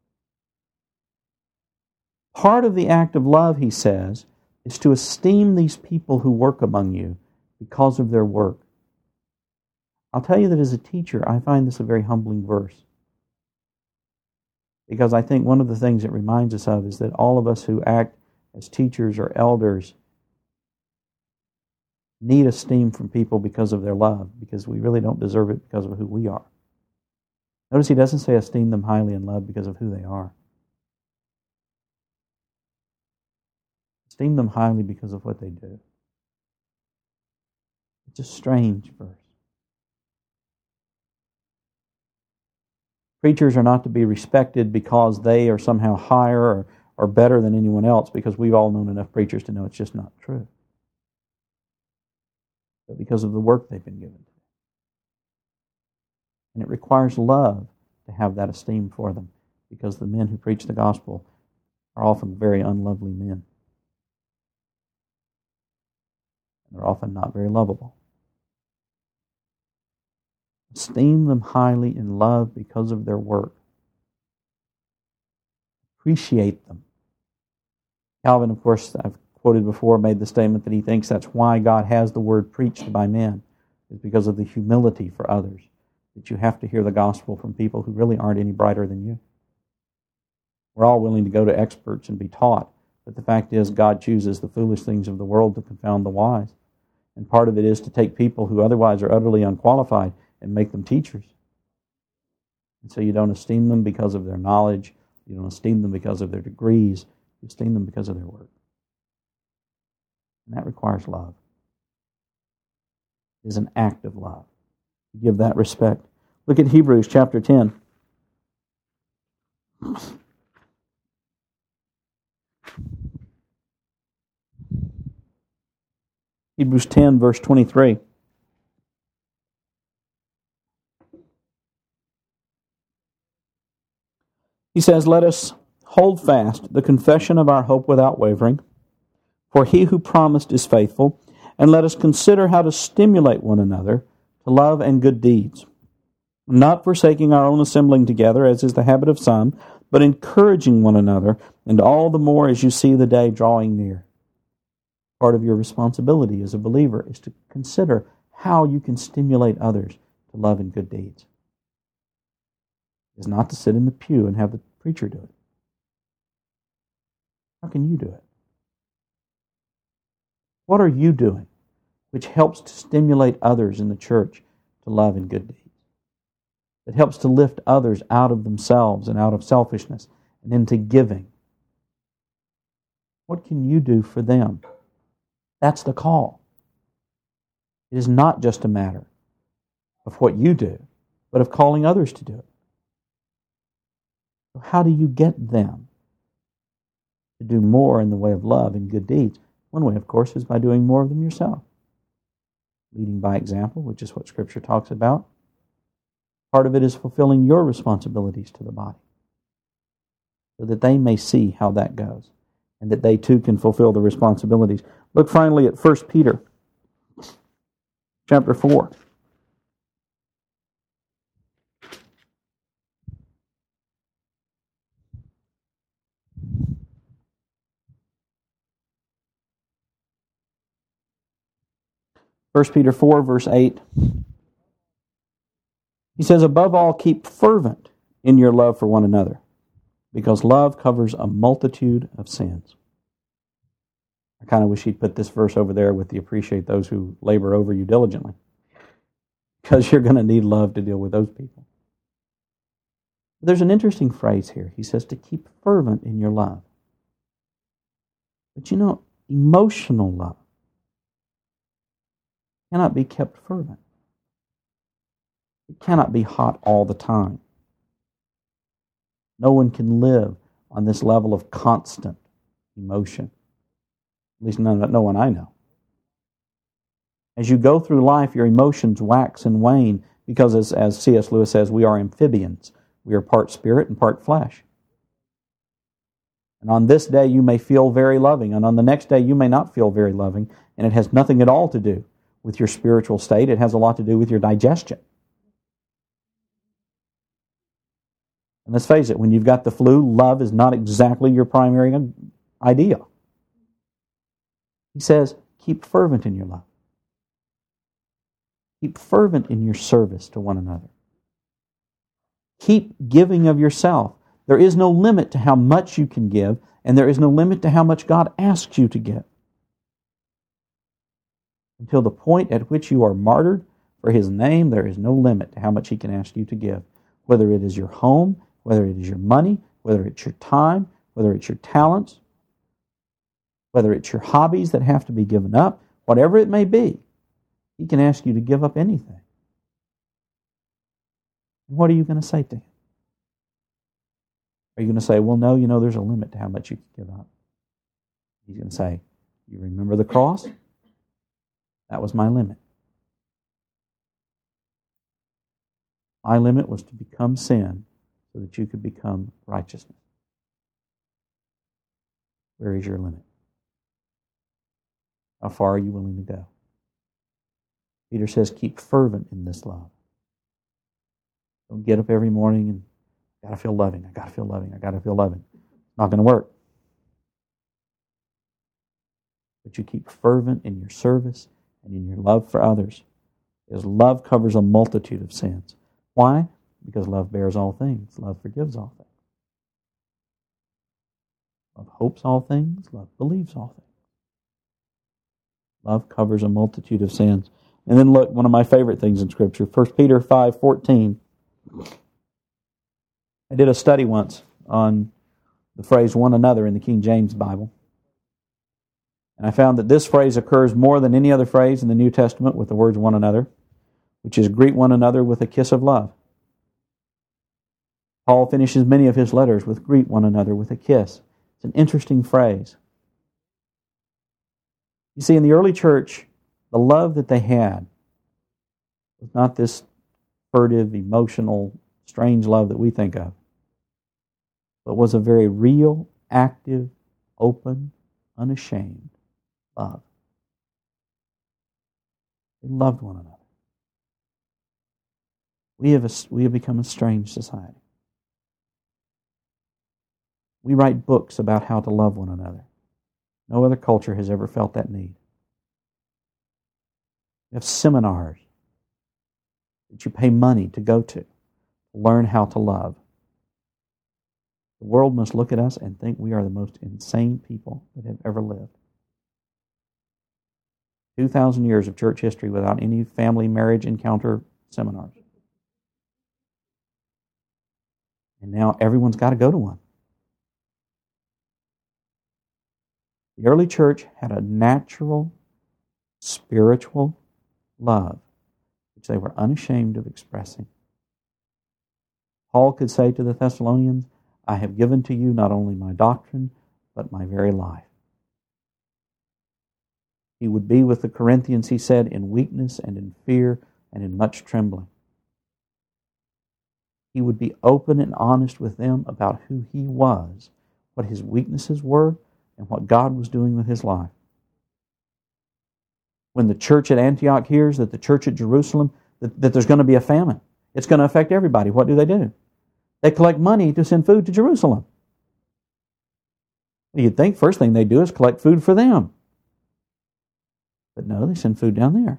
Part of the act of love, he says, is to esteem these people who work among you because of their work. I'll tell you that as a teacher, I find this a very humbling verse. Because I think one of the things it reminds us of is that all of us who act as teachers or elders need esteem from people because of their love, because we really don't deserve it because of who we are. Notice he doesn't say esteem them highly in love because of who they are. Esteem them highly because of what they do. It's a strange verse. Preachers are not to be respected because they are somehow higher or, or better than anyone else, because we've all known enough preachers to know it's just not true. But because of the work they've been given. And it requires love to have that esteem for them, because the men who preach the gospel are often very unlovely men. They're often not very lovable. Esteem them highly in love because of their work. Appreciate them. Calvin, of course, I've quoted before, made the statement that he thinks that's why God has the word preached by men, is because of the humility for others, that you have to hear the gospel from people who really aren't any brighter than you. We're all willing to go to experts and be taught, but the fact is God chooses the foolish things of the world to confound the wise. And part of it is to take people who otherwise are utterly unqualified and make them teachers. And so you don't esteem them because of their knowledge. You don't esteem them because of their degrees. You esteem them because of their work. And that requires love. It is an act of love. You give that respect. Look at Hebrews chapter ten. Hebrews ten, verse twenty-three. He says, "Let us hold fast the confession of our hope without wavering, for he who promised is faithful, and let us consider how to stimulate one another to love and good deeds, not forsaking our own assembling together, as is the habit of some, but encouraging one another, and all the more as you see the day drawing near." Part of your responsibility as a believer is to consider how you can stimulate others to love and good deeds. It is not to sit in the pew and have the preacher do it. How can you do it? What are you doing which helps to stimulate others in the church to love and good deeds? It helps to lift others out of themselves and out of selfishness and into giving. What can you do for them? That's the call. It is not just a matter of what you do, but of calling others to do it. So how do you get them to do more in the way of love and good deeds? One way, of course, is by doing more of them yourself. Leading by example, which is what Scripture talks about. Part of it is fulfilling your responsibilities to the body, so that they may see how that goes, and that they too can fulfill the responsibilities. Look finally at First Peter chapter four. First Peter four, verse eight. He says, "Above all, keep fervent in your love for one another, because love covers a multitude of sins." I kind of wish he'd put this verse over there with the "appreciate those who labor over you diligently," because you're going to need love to deal with those people. There's an interesting phrase here. He says to keep fervent in your love. But you know, emotional love cannot be kept fervent. It cannot be hot all the time. No one can live on this level of constant emotion. At least none, no one I know. As you go through life, your emotions wax and wane because, as, as C S Lewis says, we are amphibians. We are part spirit and part flesh. And on this day you may feel very loving, and on the next day you may not feel very loving, and it has nothing at all to do with your spiritual state. It has a lot to do with your digestion. And let's face it, when you've got the flu, love is not exactly your primary idea. He says, keep fervent in your love. Keep fervent in your service to one another. Keep giving of yourself. There is no limit to how much you can give, and there is no limit to how much God asks you to give. Until the point at which you are martyred for His name, there is no limit to how much He can ask you to give. whether it is your home, whether it is your money, whether it's your time, whether it's your talents, whether it's your hobbies that have to be given up, whatever it may be, He can ask you to give up anything. What are you going to say to Him? Are you going to say, well, no, you know, there's a limit to how much you can give up? He's going to say, you remember the cross? That was my limit. My limit was to become sin so that you could become righteousness. Where is your limit? How far are you willing to go? Peter says, keep fervent in this love. Don't get up every morning and I gotta feel loving, I gotta feel loving, I gotta feel loving. It's not going to work. But you keep fervent in your service and in your love for others. Because love covers a multitude of sins. Why? Because love bears all things. Love forgives all things. Love hopes all things. Love believes all things. Love covers a multitude of sins. And then look, one of my favorite things in Scripture, First Peter five fourteen. I did a study once on the phrase one another in the King James Bible. And I found that this phrase occurs more than any other phrase in the New Testament with the words one another, which is greet one another with a kiss of love. Paul finishes many of his letters with greet one another with a kiss. It's an interesting phrase. You see, in the early church, the love that they had was not this furtive, emotional, strange love that we think of, but was a very real, active, open, unashamed love. They loved one another. We have, a, we have become a strange society. We write books about how to love one another. No other culture has ever felt that need. We have seminars that you pay money to go to, to learn how to love. The world must look at us and think we are the most insane people that have ever lived. two thousand years of church history without any family marriage encounter seminars. And now everyone's got to go to one. The early church had a natural, spiritual love, which they were unashamed of expressing. Paul could say to the Thessalonians, I have given to you not only my doctrine, but my very life. He would be with the Corinthians, he said, in weakness and in fear and in much trembling. He would be open and honest with them about who he was, what his weaknesses were, and what God was doing with his life. When the church at Antioch hears that the church at Jerusalem, that, that there's going to be a famine, it's going to affect everybody. What do they do? They collect money to send food to Jerusalem. Well, you'd think first thing they do is collect food for them. But no, they send food down there.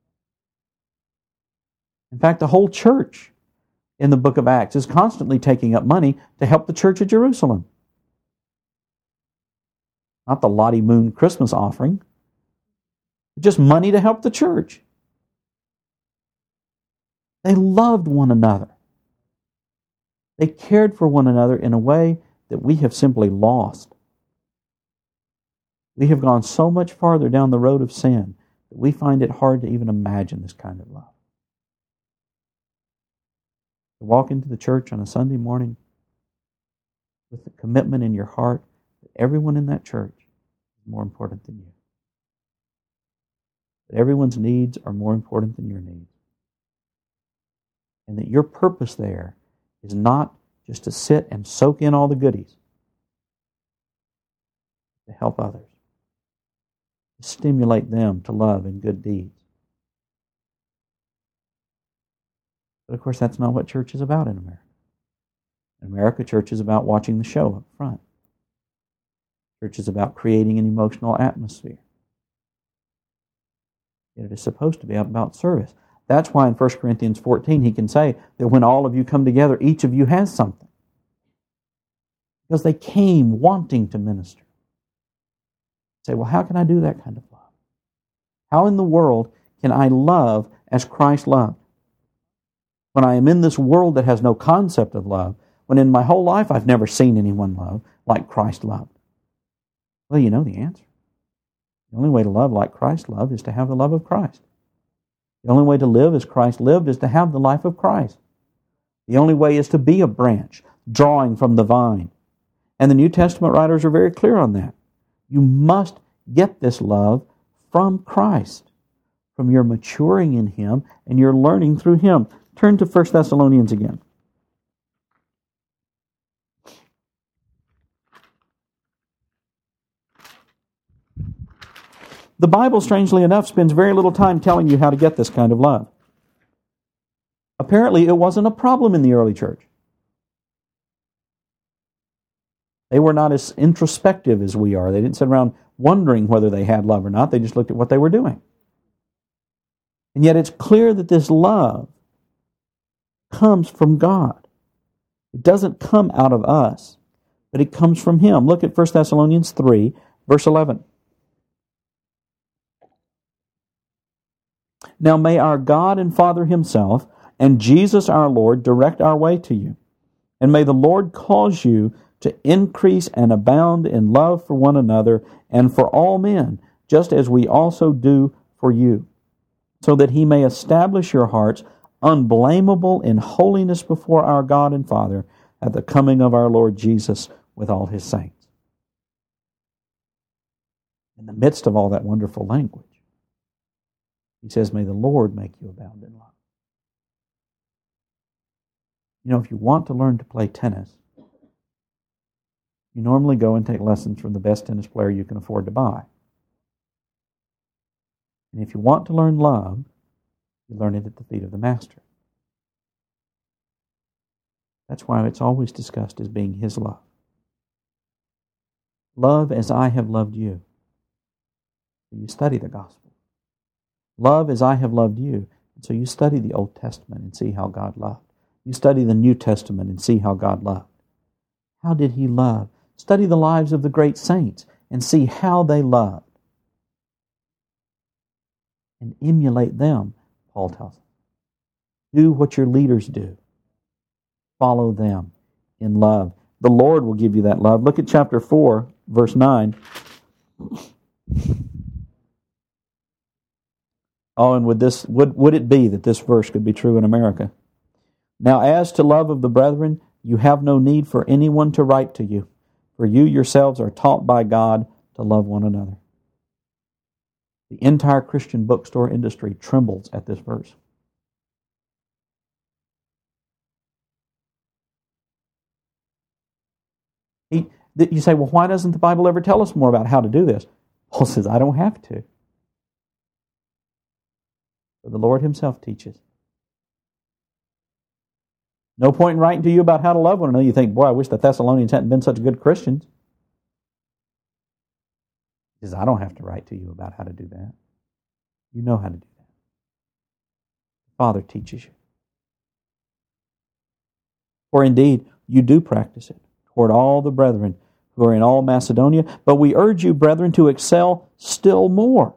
In fact, the whole church in the book of Acts is constantly taking up money to help the church at Jerusalem. Not the Lottie Moon Christmas offering. Just money to help the church. They loved one another. They cared for one another in a way that we have simply lost. We have gone so much farther down the road of sin that we find it hard to even imagine this kind of love. To walk into the church on a Sunday morning with the commitment in your heart that everyone in that church is more important than you. That everyone's needs are more important than your needs. And that your purpose there is not just to sit and soak in all the goodies, to help others, to stimulate them to love and good deeds. But of course, that's not what church is about in America. In America, church is about watching the show up front. Church is about creating an emotional atmosphere. Yet it is supposed to be about service. That's why in First Corinthians fourteen he can say that when all of you come together, each of you has something. Because they came wanting to minister. Say, well, how can I do that kind of love? How in the world can I love as Christ loved? when I am in this world that has no concept of love, when in my whole life I've never seen anyone love like Christ loved? Well, you know the answer. The only way to love like Christ loved is to have the love of Christ. The only way to live as Christ lived is to have the life of Christ. The only way is to be a branch, drawing from the vine. And the New Testament writers are very clear on that. You must get this love from Christ, from your maturing in Him and your learning through Him. Turn to First Thessalonians again. The Bible, strangely enough, spends very little time telling you how to get this kind of love. Apparently, it wasn't a problem in the early church. They were not as introspective as we are. They didn't sit around wondering whether they had love or not. They just looked at what they were doing. And yet it's clear that this love comes from God. It doesn't come out of us, but it comes from Him. Look at First Thessalonians three, verse eleven. Now may our God and Father Himself and Jesus our Lord direct our way to you. And may the Lord cause you to increase and abound in love for one another and for all men, just as we also do for you, so that He may establish your hearts unblameable in holiness before our God and Father at the coming of our Lord Jesus with all His saints. In the midst of all that wonderful language, He says, may the Lord make you abound in love. You know, if you want to learn to play tennis, you normally go and take lessons from the best tennis player you can afford to buy. And if you want to learn love, you learn it at the feet of the Master. That's why it's always discussed as being His love. Love as I have loved you. You study the gospel. Love as I have loved you. And so you study the Old Testament and see how God loved. You study the New Testament and see how God loved. How did He love? Study the lives of the great saints and see how they loved. And emulate them, Paul tells us. Do what your leaders do. Follow them in love. The Lord will give you that love. Look at chapter four, verse nine. Oh, and would this would, would it be that this verse could be true in America? Now, as to love of the brethren, you have no need for anyone to write to you, for you yourselves are taught by God to love one another. The entire Christian bookstore industry trembles at this verse. He, you say, well, why doesn't the Bible ever tell us more about how to do this? Paul says, I don't have to. But the Lord Himself teaches. No point in writing to you about how to love one another. You think, boy, I wish the Thessalonians hadn't been such good Christians. He says, I don't have to write to you about how to do that. You know how to do that. The Father teaches you. For indeed, you do practice it toward all the brethren who are in all Macedonia. But we urge you, brethren, to excel still more.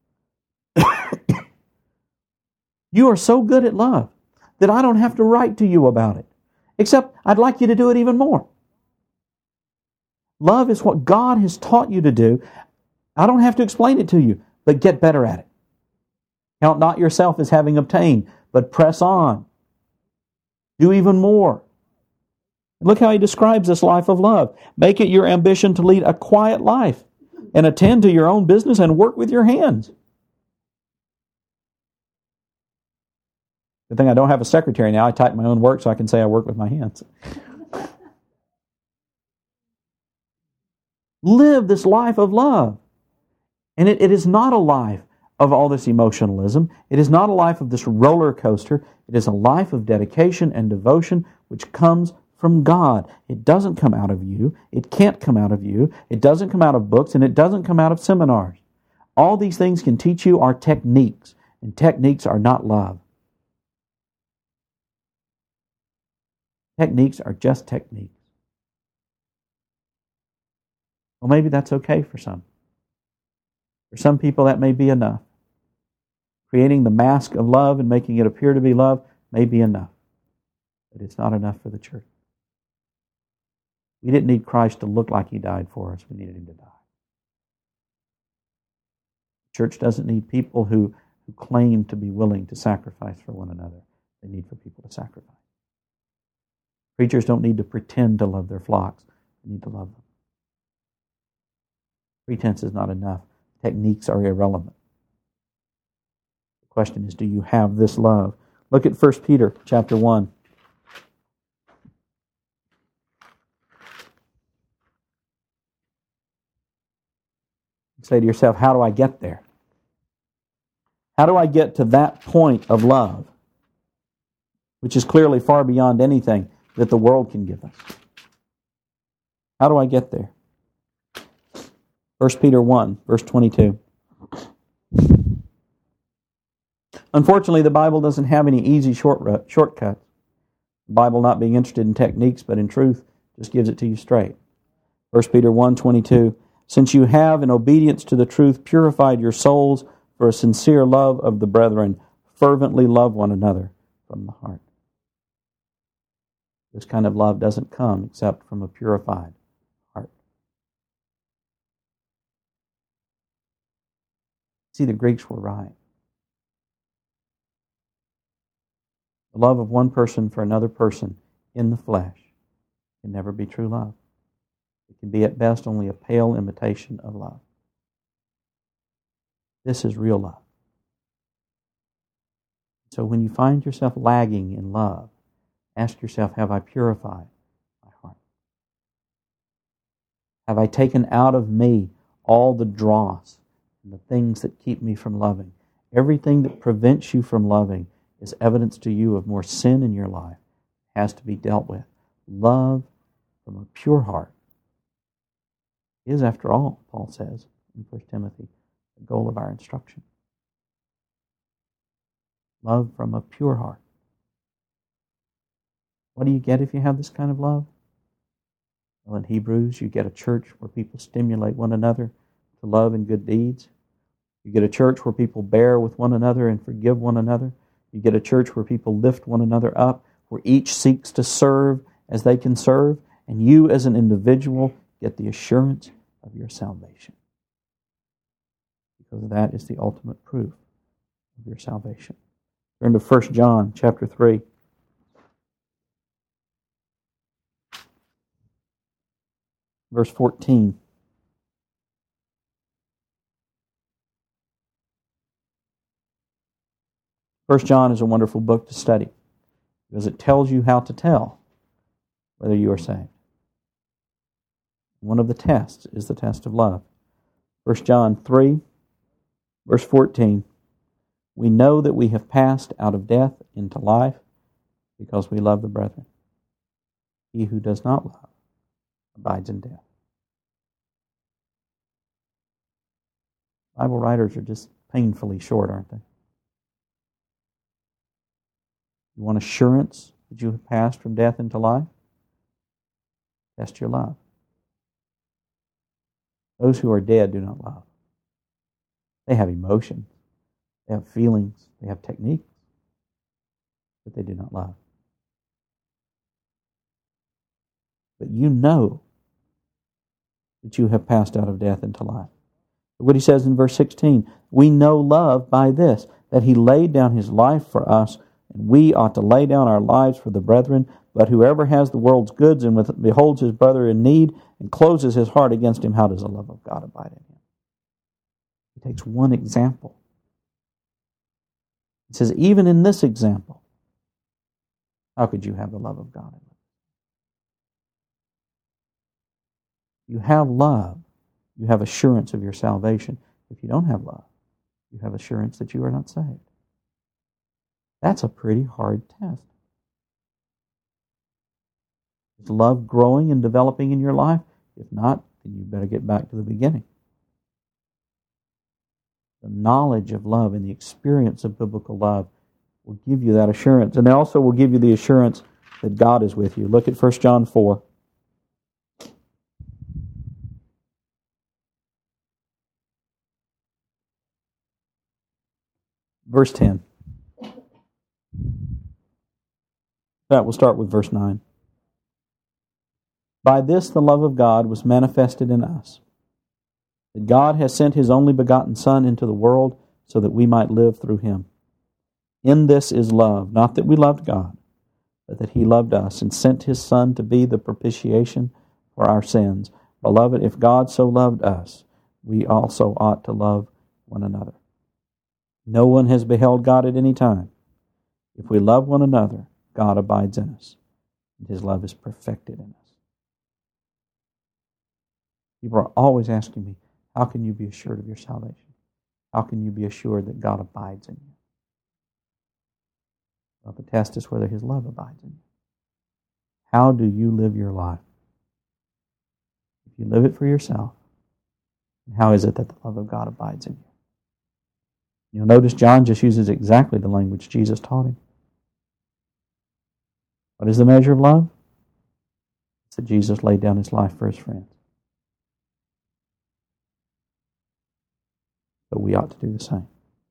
You are so good at love that I don't have to write to you about it. Except I'd like you to do it even more. Love is what God has taught you to do. I don't have to explain it to you, but get better at it. Count not yourself as having obtained, but press on. Do even more. Look how he describes this life of love. Make it your ambition to lead a quiet life and attend to your own business and work with your hands. Good thing I don't have a secretary now. I type my own work so I can say I work with my hands. Live this life of love. And it, it is not a life of all this emotionalism. It is not a life of this roller coaster. It is a life of dedication and devotion which comes from God. It doesn't come out of you. It can't come out of you. It doesn't come out of books, and it doesn't come out of seminars. All these things can teach you are techniques, and techniques are not love. Techniques are just techniques. Well, maybe that's okay for some. For some people, that may be enough. Creating the mask of love and making it appear to be love may be enough. but it's not enough for the church. We didn't need Christ to look like He died for us. We needed Him to die. The church doesn't need people who, who claim to be willing to sacrifice for one another. They need for people to sacrifice. Preachers don't need to pretend to love their flocks. They need to love them. Pretense is not enough. Techniques are irrelevant. The question is, do you have this love? Look at First Peter chapter one. Say to yourself, how do I get there? How do I get to that point of love, which is clearly far beyond anything that the world can give us? How do I get there? First Peter one, verse twenty-two. Unfortunately, the Bible doesn't have any easy short shortcuts. The Bible, not being interested in techniques but in truth, just gives it to you straight. First Peter one, twenty-two. Since you have, in obedience to the truth, purified your souls for a sincere love of the brethren, fervently love one another from the heart. This kind of love doesn't come except from a purified heart. See, the Greeks were right. The love of one person for another person in the flesh can never be true love. It can be at best only a pale imitation of love. This is real love. So when you find yourself lagging in love, ask yourself, have I purified my heart? Have I taken out of me all the dross and the things that keep me from loving? Everything that prevents you from loving is evidence to you of more sin in your life. It has to be dealt with. Love from a pure heart is, after all, Paul says in First Timothy, the goal of our instruction. Love from a pure heart. What do you get if you have this kind of love? Well, in Hebrews, you get a church where people stimulate one another to love and good deeds. You get a church where people bear with one another and forgive one another. You get a church where people lift one another up, where each seeks to serve as they can serve, and you as an individual get the assurance of your salvation. Because that is the ultimate proof of your salvation. Turn to First John chapter three. Verse fourteen. First John is a wonderful book to study because it tells you how to tell whether you are saved. One of the tests is the test of love. First John three, verse fourteen. We know that we have passed out of death into life because we love the brethren. He who does not love abides in death. Bible writers are just painfully short, aren't they? You want assurance that you have passed from death into life? Test your love. Those who are dead do not love. They have emotions, they have feelings, they have techniques, but they do not love. But you know that you have passed out of death into life. What he says in verse sixteen, we know love by this, that he laid down his life for us, and we ought to lay down our lives for the brethren. But whoever has the world's goods and with, beholds his brother in need and closes his heart against him, how does the love of God abide in him? He takes one example. He says, even in this example, how could you have the love of God in you? You have love. You have assurance of your salvation. If you don't have love, you have assurance that you are not saved. That's a pretty hard test. Is love growing and developing in your life? If not, then you better get back to the beginning. The knowledge of love and the experience of biblical love will give you that assurance. And they also will give you the assurance that God is with you. Look at First John four. Verse ten. That will start with verse nine. By this the love of God was manifested in us, that God has sent His only begotten Son into the world so that we might live through Him. In this is love, not that we loved God, but that He loved us and sent His Son to be the propitiation for our sins. Beloved, if God so loved us, we also ought to love one another. No one has beheld God at any time. If we love one another, God abides in us, and His love is perfected in us. People are always asking me, how can you be assured of your salvation? How can you be assured that God abides in you? Well, the test is whether His love abides in you. How do you live your life? If you live it for yourself, how is it that the love of God abides in you? You'll notice John just uses exactly the language Jesus taught him. What is the measure of love? It's that Jesus laid down His life for His friends. But we ought to do the same.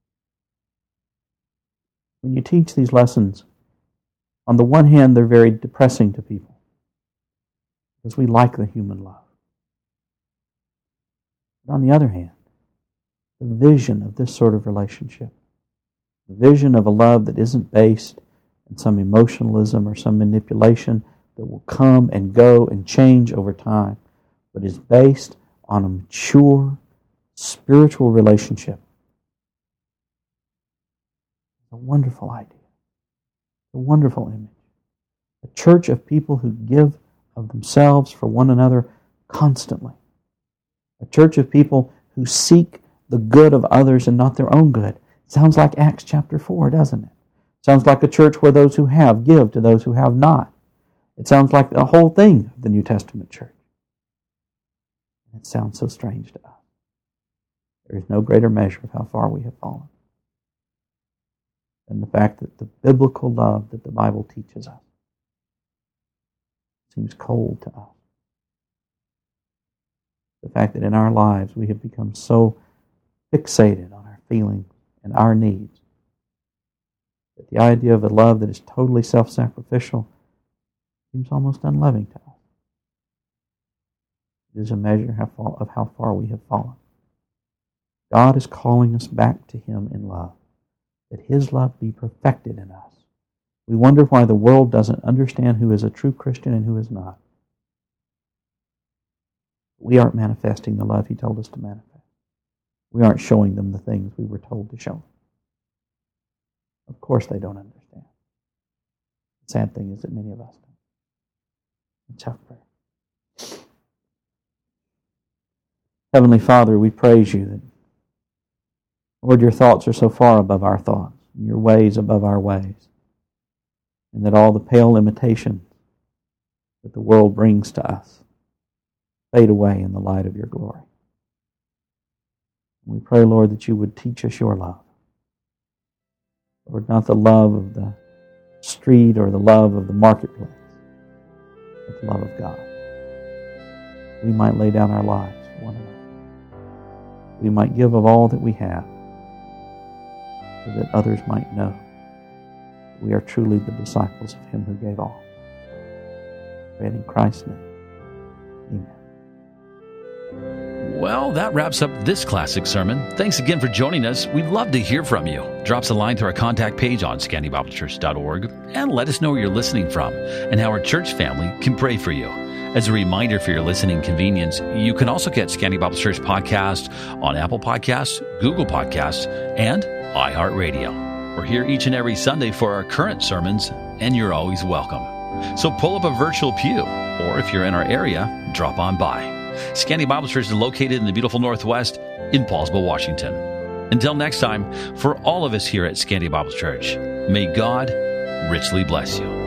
When you teach these lessons, on the one hand, they're very depressing to people because we like the human love. But on the other hand, the vision of this sort of relationship, the vision of a love that isn't based in some emotionalism or some manipulation that will come and go and change over time, but is based on a mature, spiritual relationship. It's a wonderful idea. A wonderful image. A church of people who give of themselves for one another constantly. A church of people who seek the good of others and not their own good. Sounds like Acts chapter four, doesn't it? Sounds like a church where those who have give to those who have not. It sounds like the whole thing of the New Testament church. It sounds so strange to us. There is no greater measure of how far we have fallen than the fact that the biblical love that the Bible teaches us seems cold to us. The fact that in our lives we have become so fixated on our feelings and our needs that the idea of a love that is totally self-sacrificial seems almost unloving to us. It is a measure of how far we have fallen. God is calling us back to Him in love, that His love be perfected in us. We wonder why the world doesn't understand who is a true Christian and who is not. We aren't manifesting the love He told us to manifest. We aren't showing them the things we were told to show them. Of course they don't understand. The sad thing is that many of us don't. Let's have prayer. Heavenly Father, we praise You that, Lord, Your thoughts are so far above our thoughts, and Your ways above our ways, and that all the pale imitations that the world brings to us fade away in the light of Your glory. We pray, Lord, that You would teach us Your love. Lord, not the love of the street or the love of the marketplace, but the love of God. We might lay down our lives for one another. We might give of all that we have so that others might know we are truly the disciples of Him who gave all. Pray in Christ's name. Amen. Well, that wraps up this classic sermon. Thanks again for joining us. We'd love to hear from you. Drop us a line through our contact page on scandy bible church dot org and let us know where you're listening from and how our church family can pray for you. As a reminder for your listening convenience, you can also get Scandy Bible Church podcast on Apple Podcasts, Google Podcasts, and iHeartRadio. We're here each and every Sunday for our current sermons, and you're always welcome. So pull up a virtual pew, or if you're in our area, drop on by. Scandy Bible Church is located in the beautiful Northwest in Paulsville, Washington. Until next time, for all of us here at Scandy Bible Church, may God richly bless you.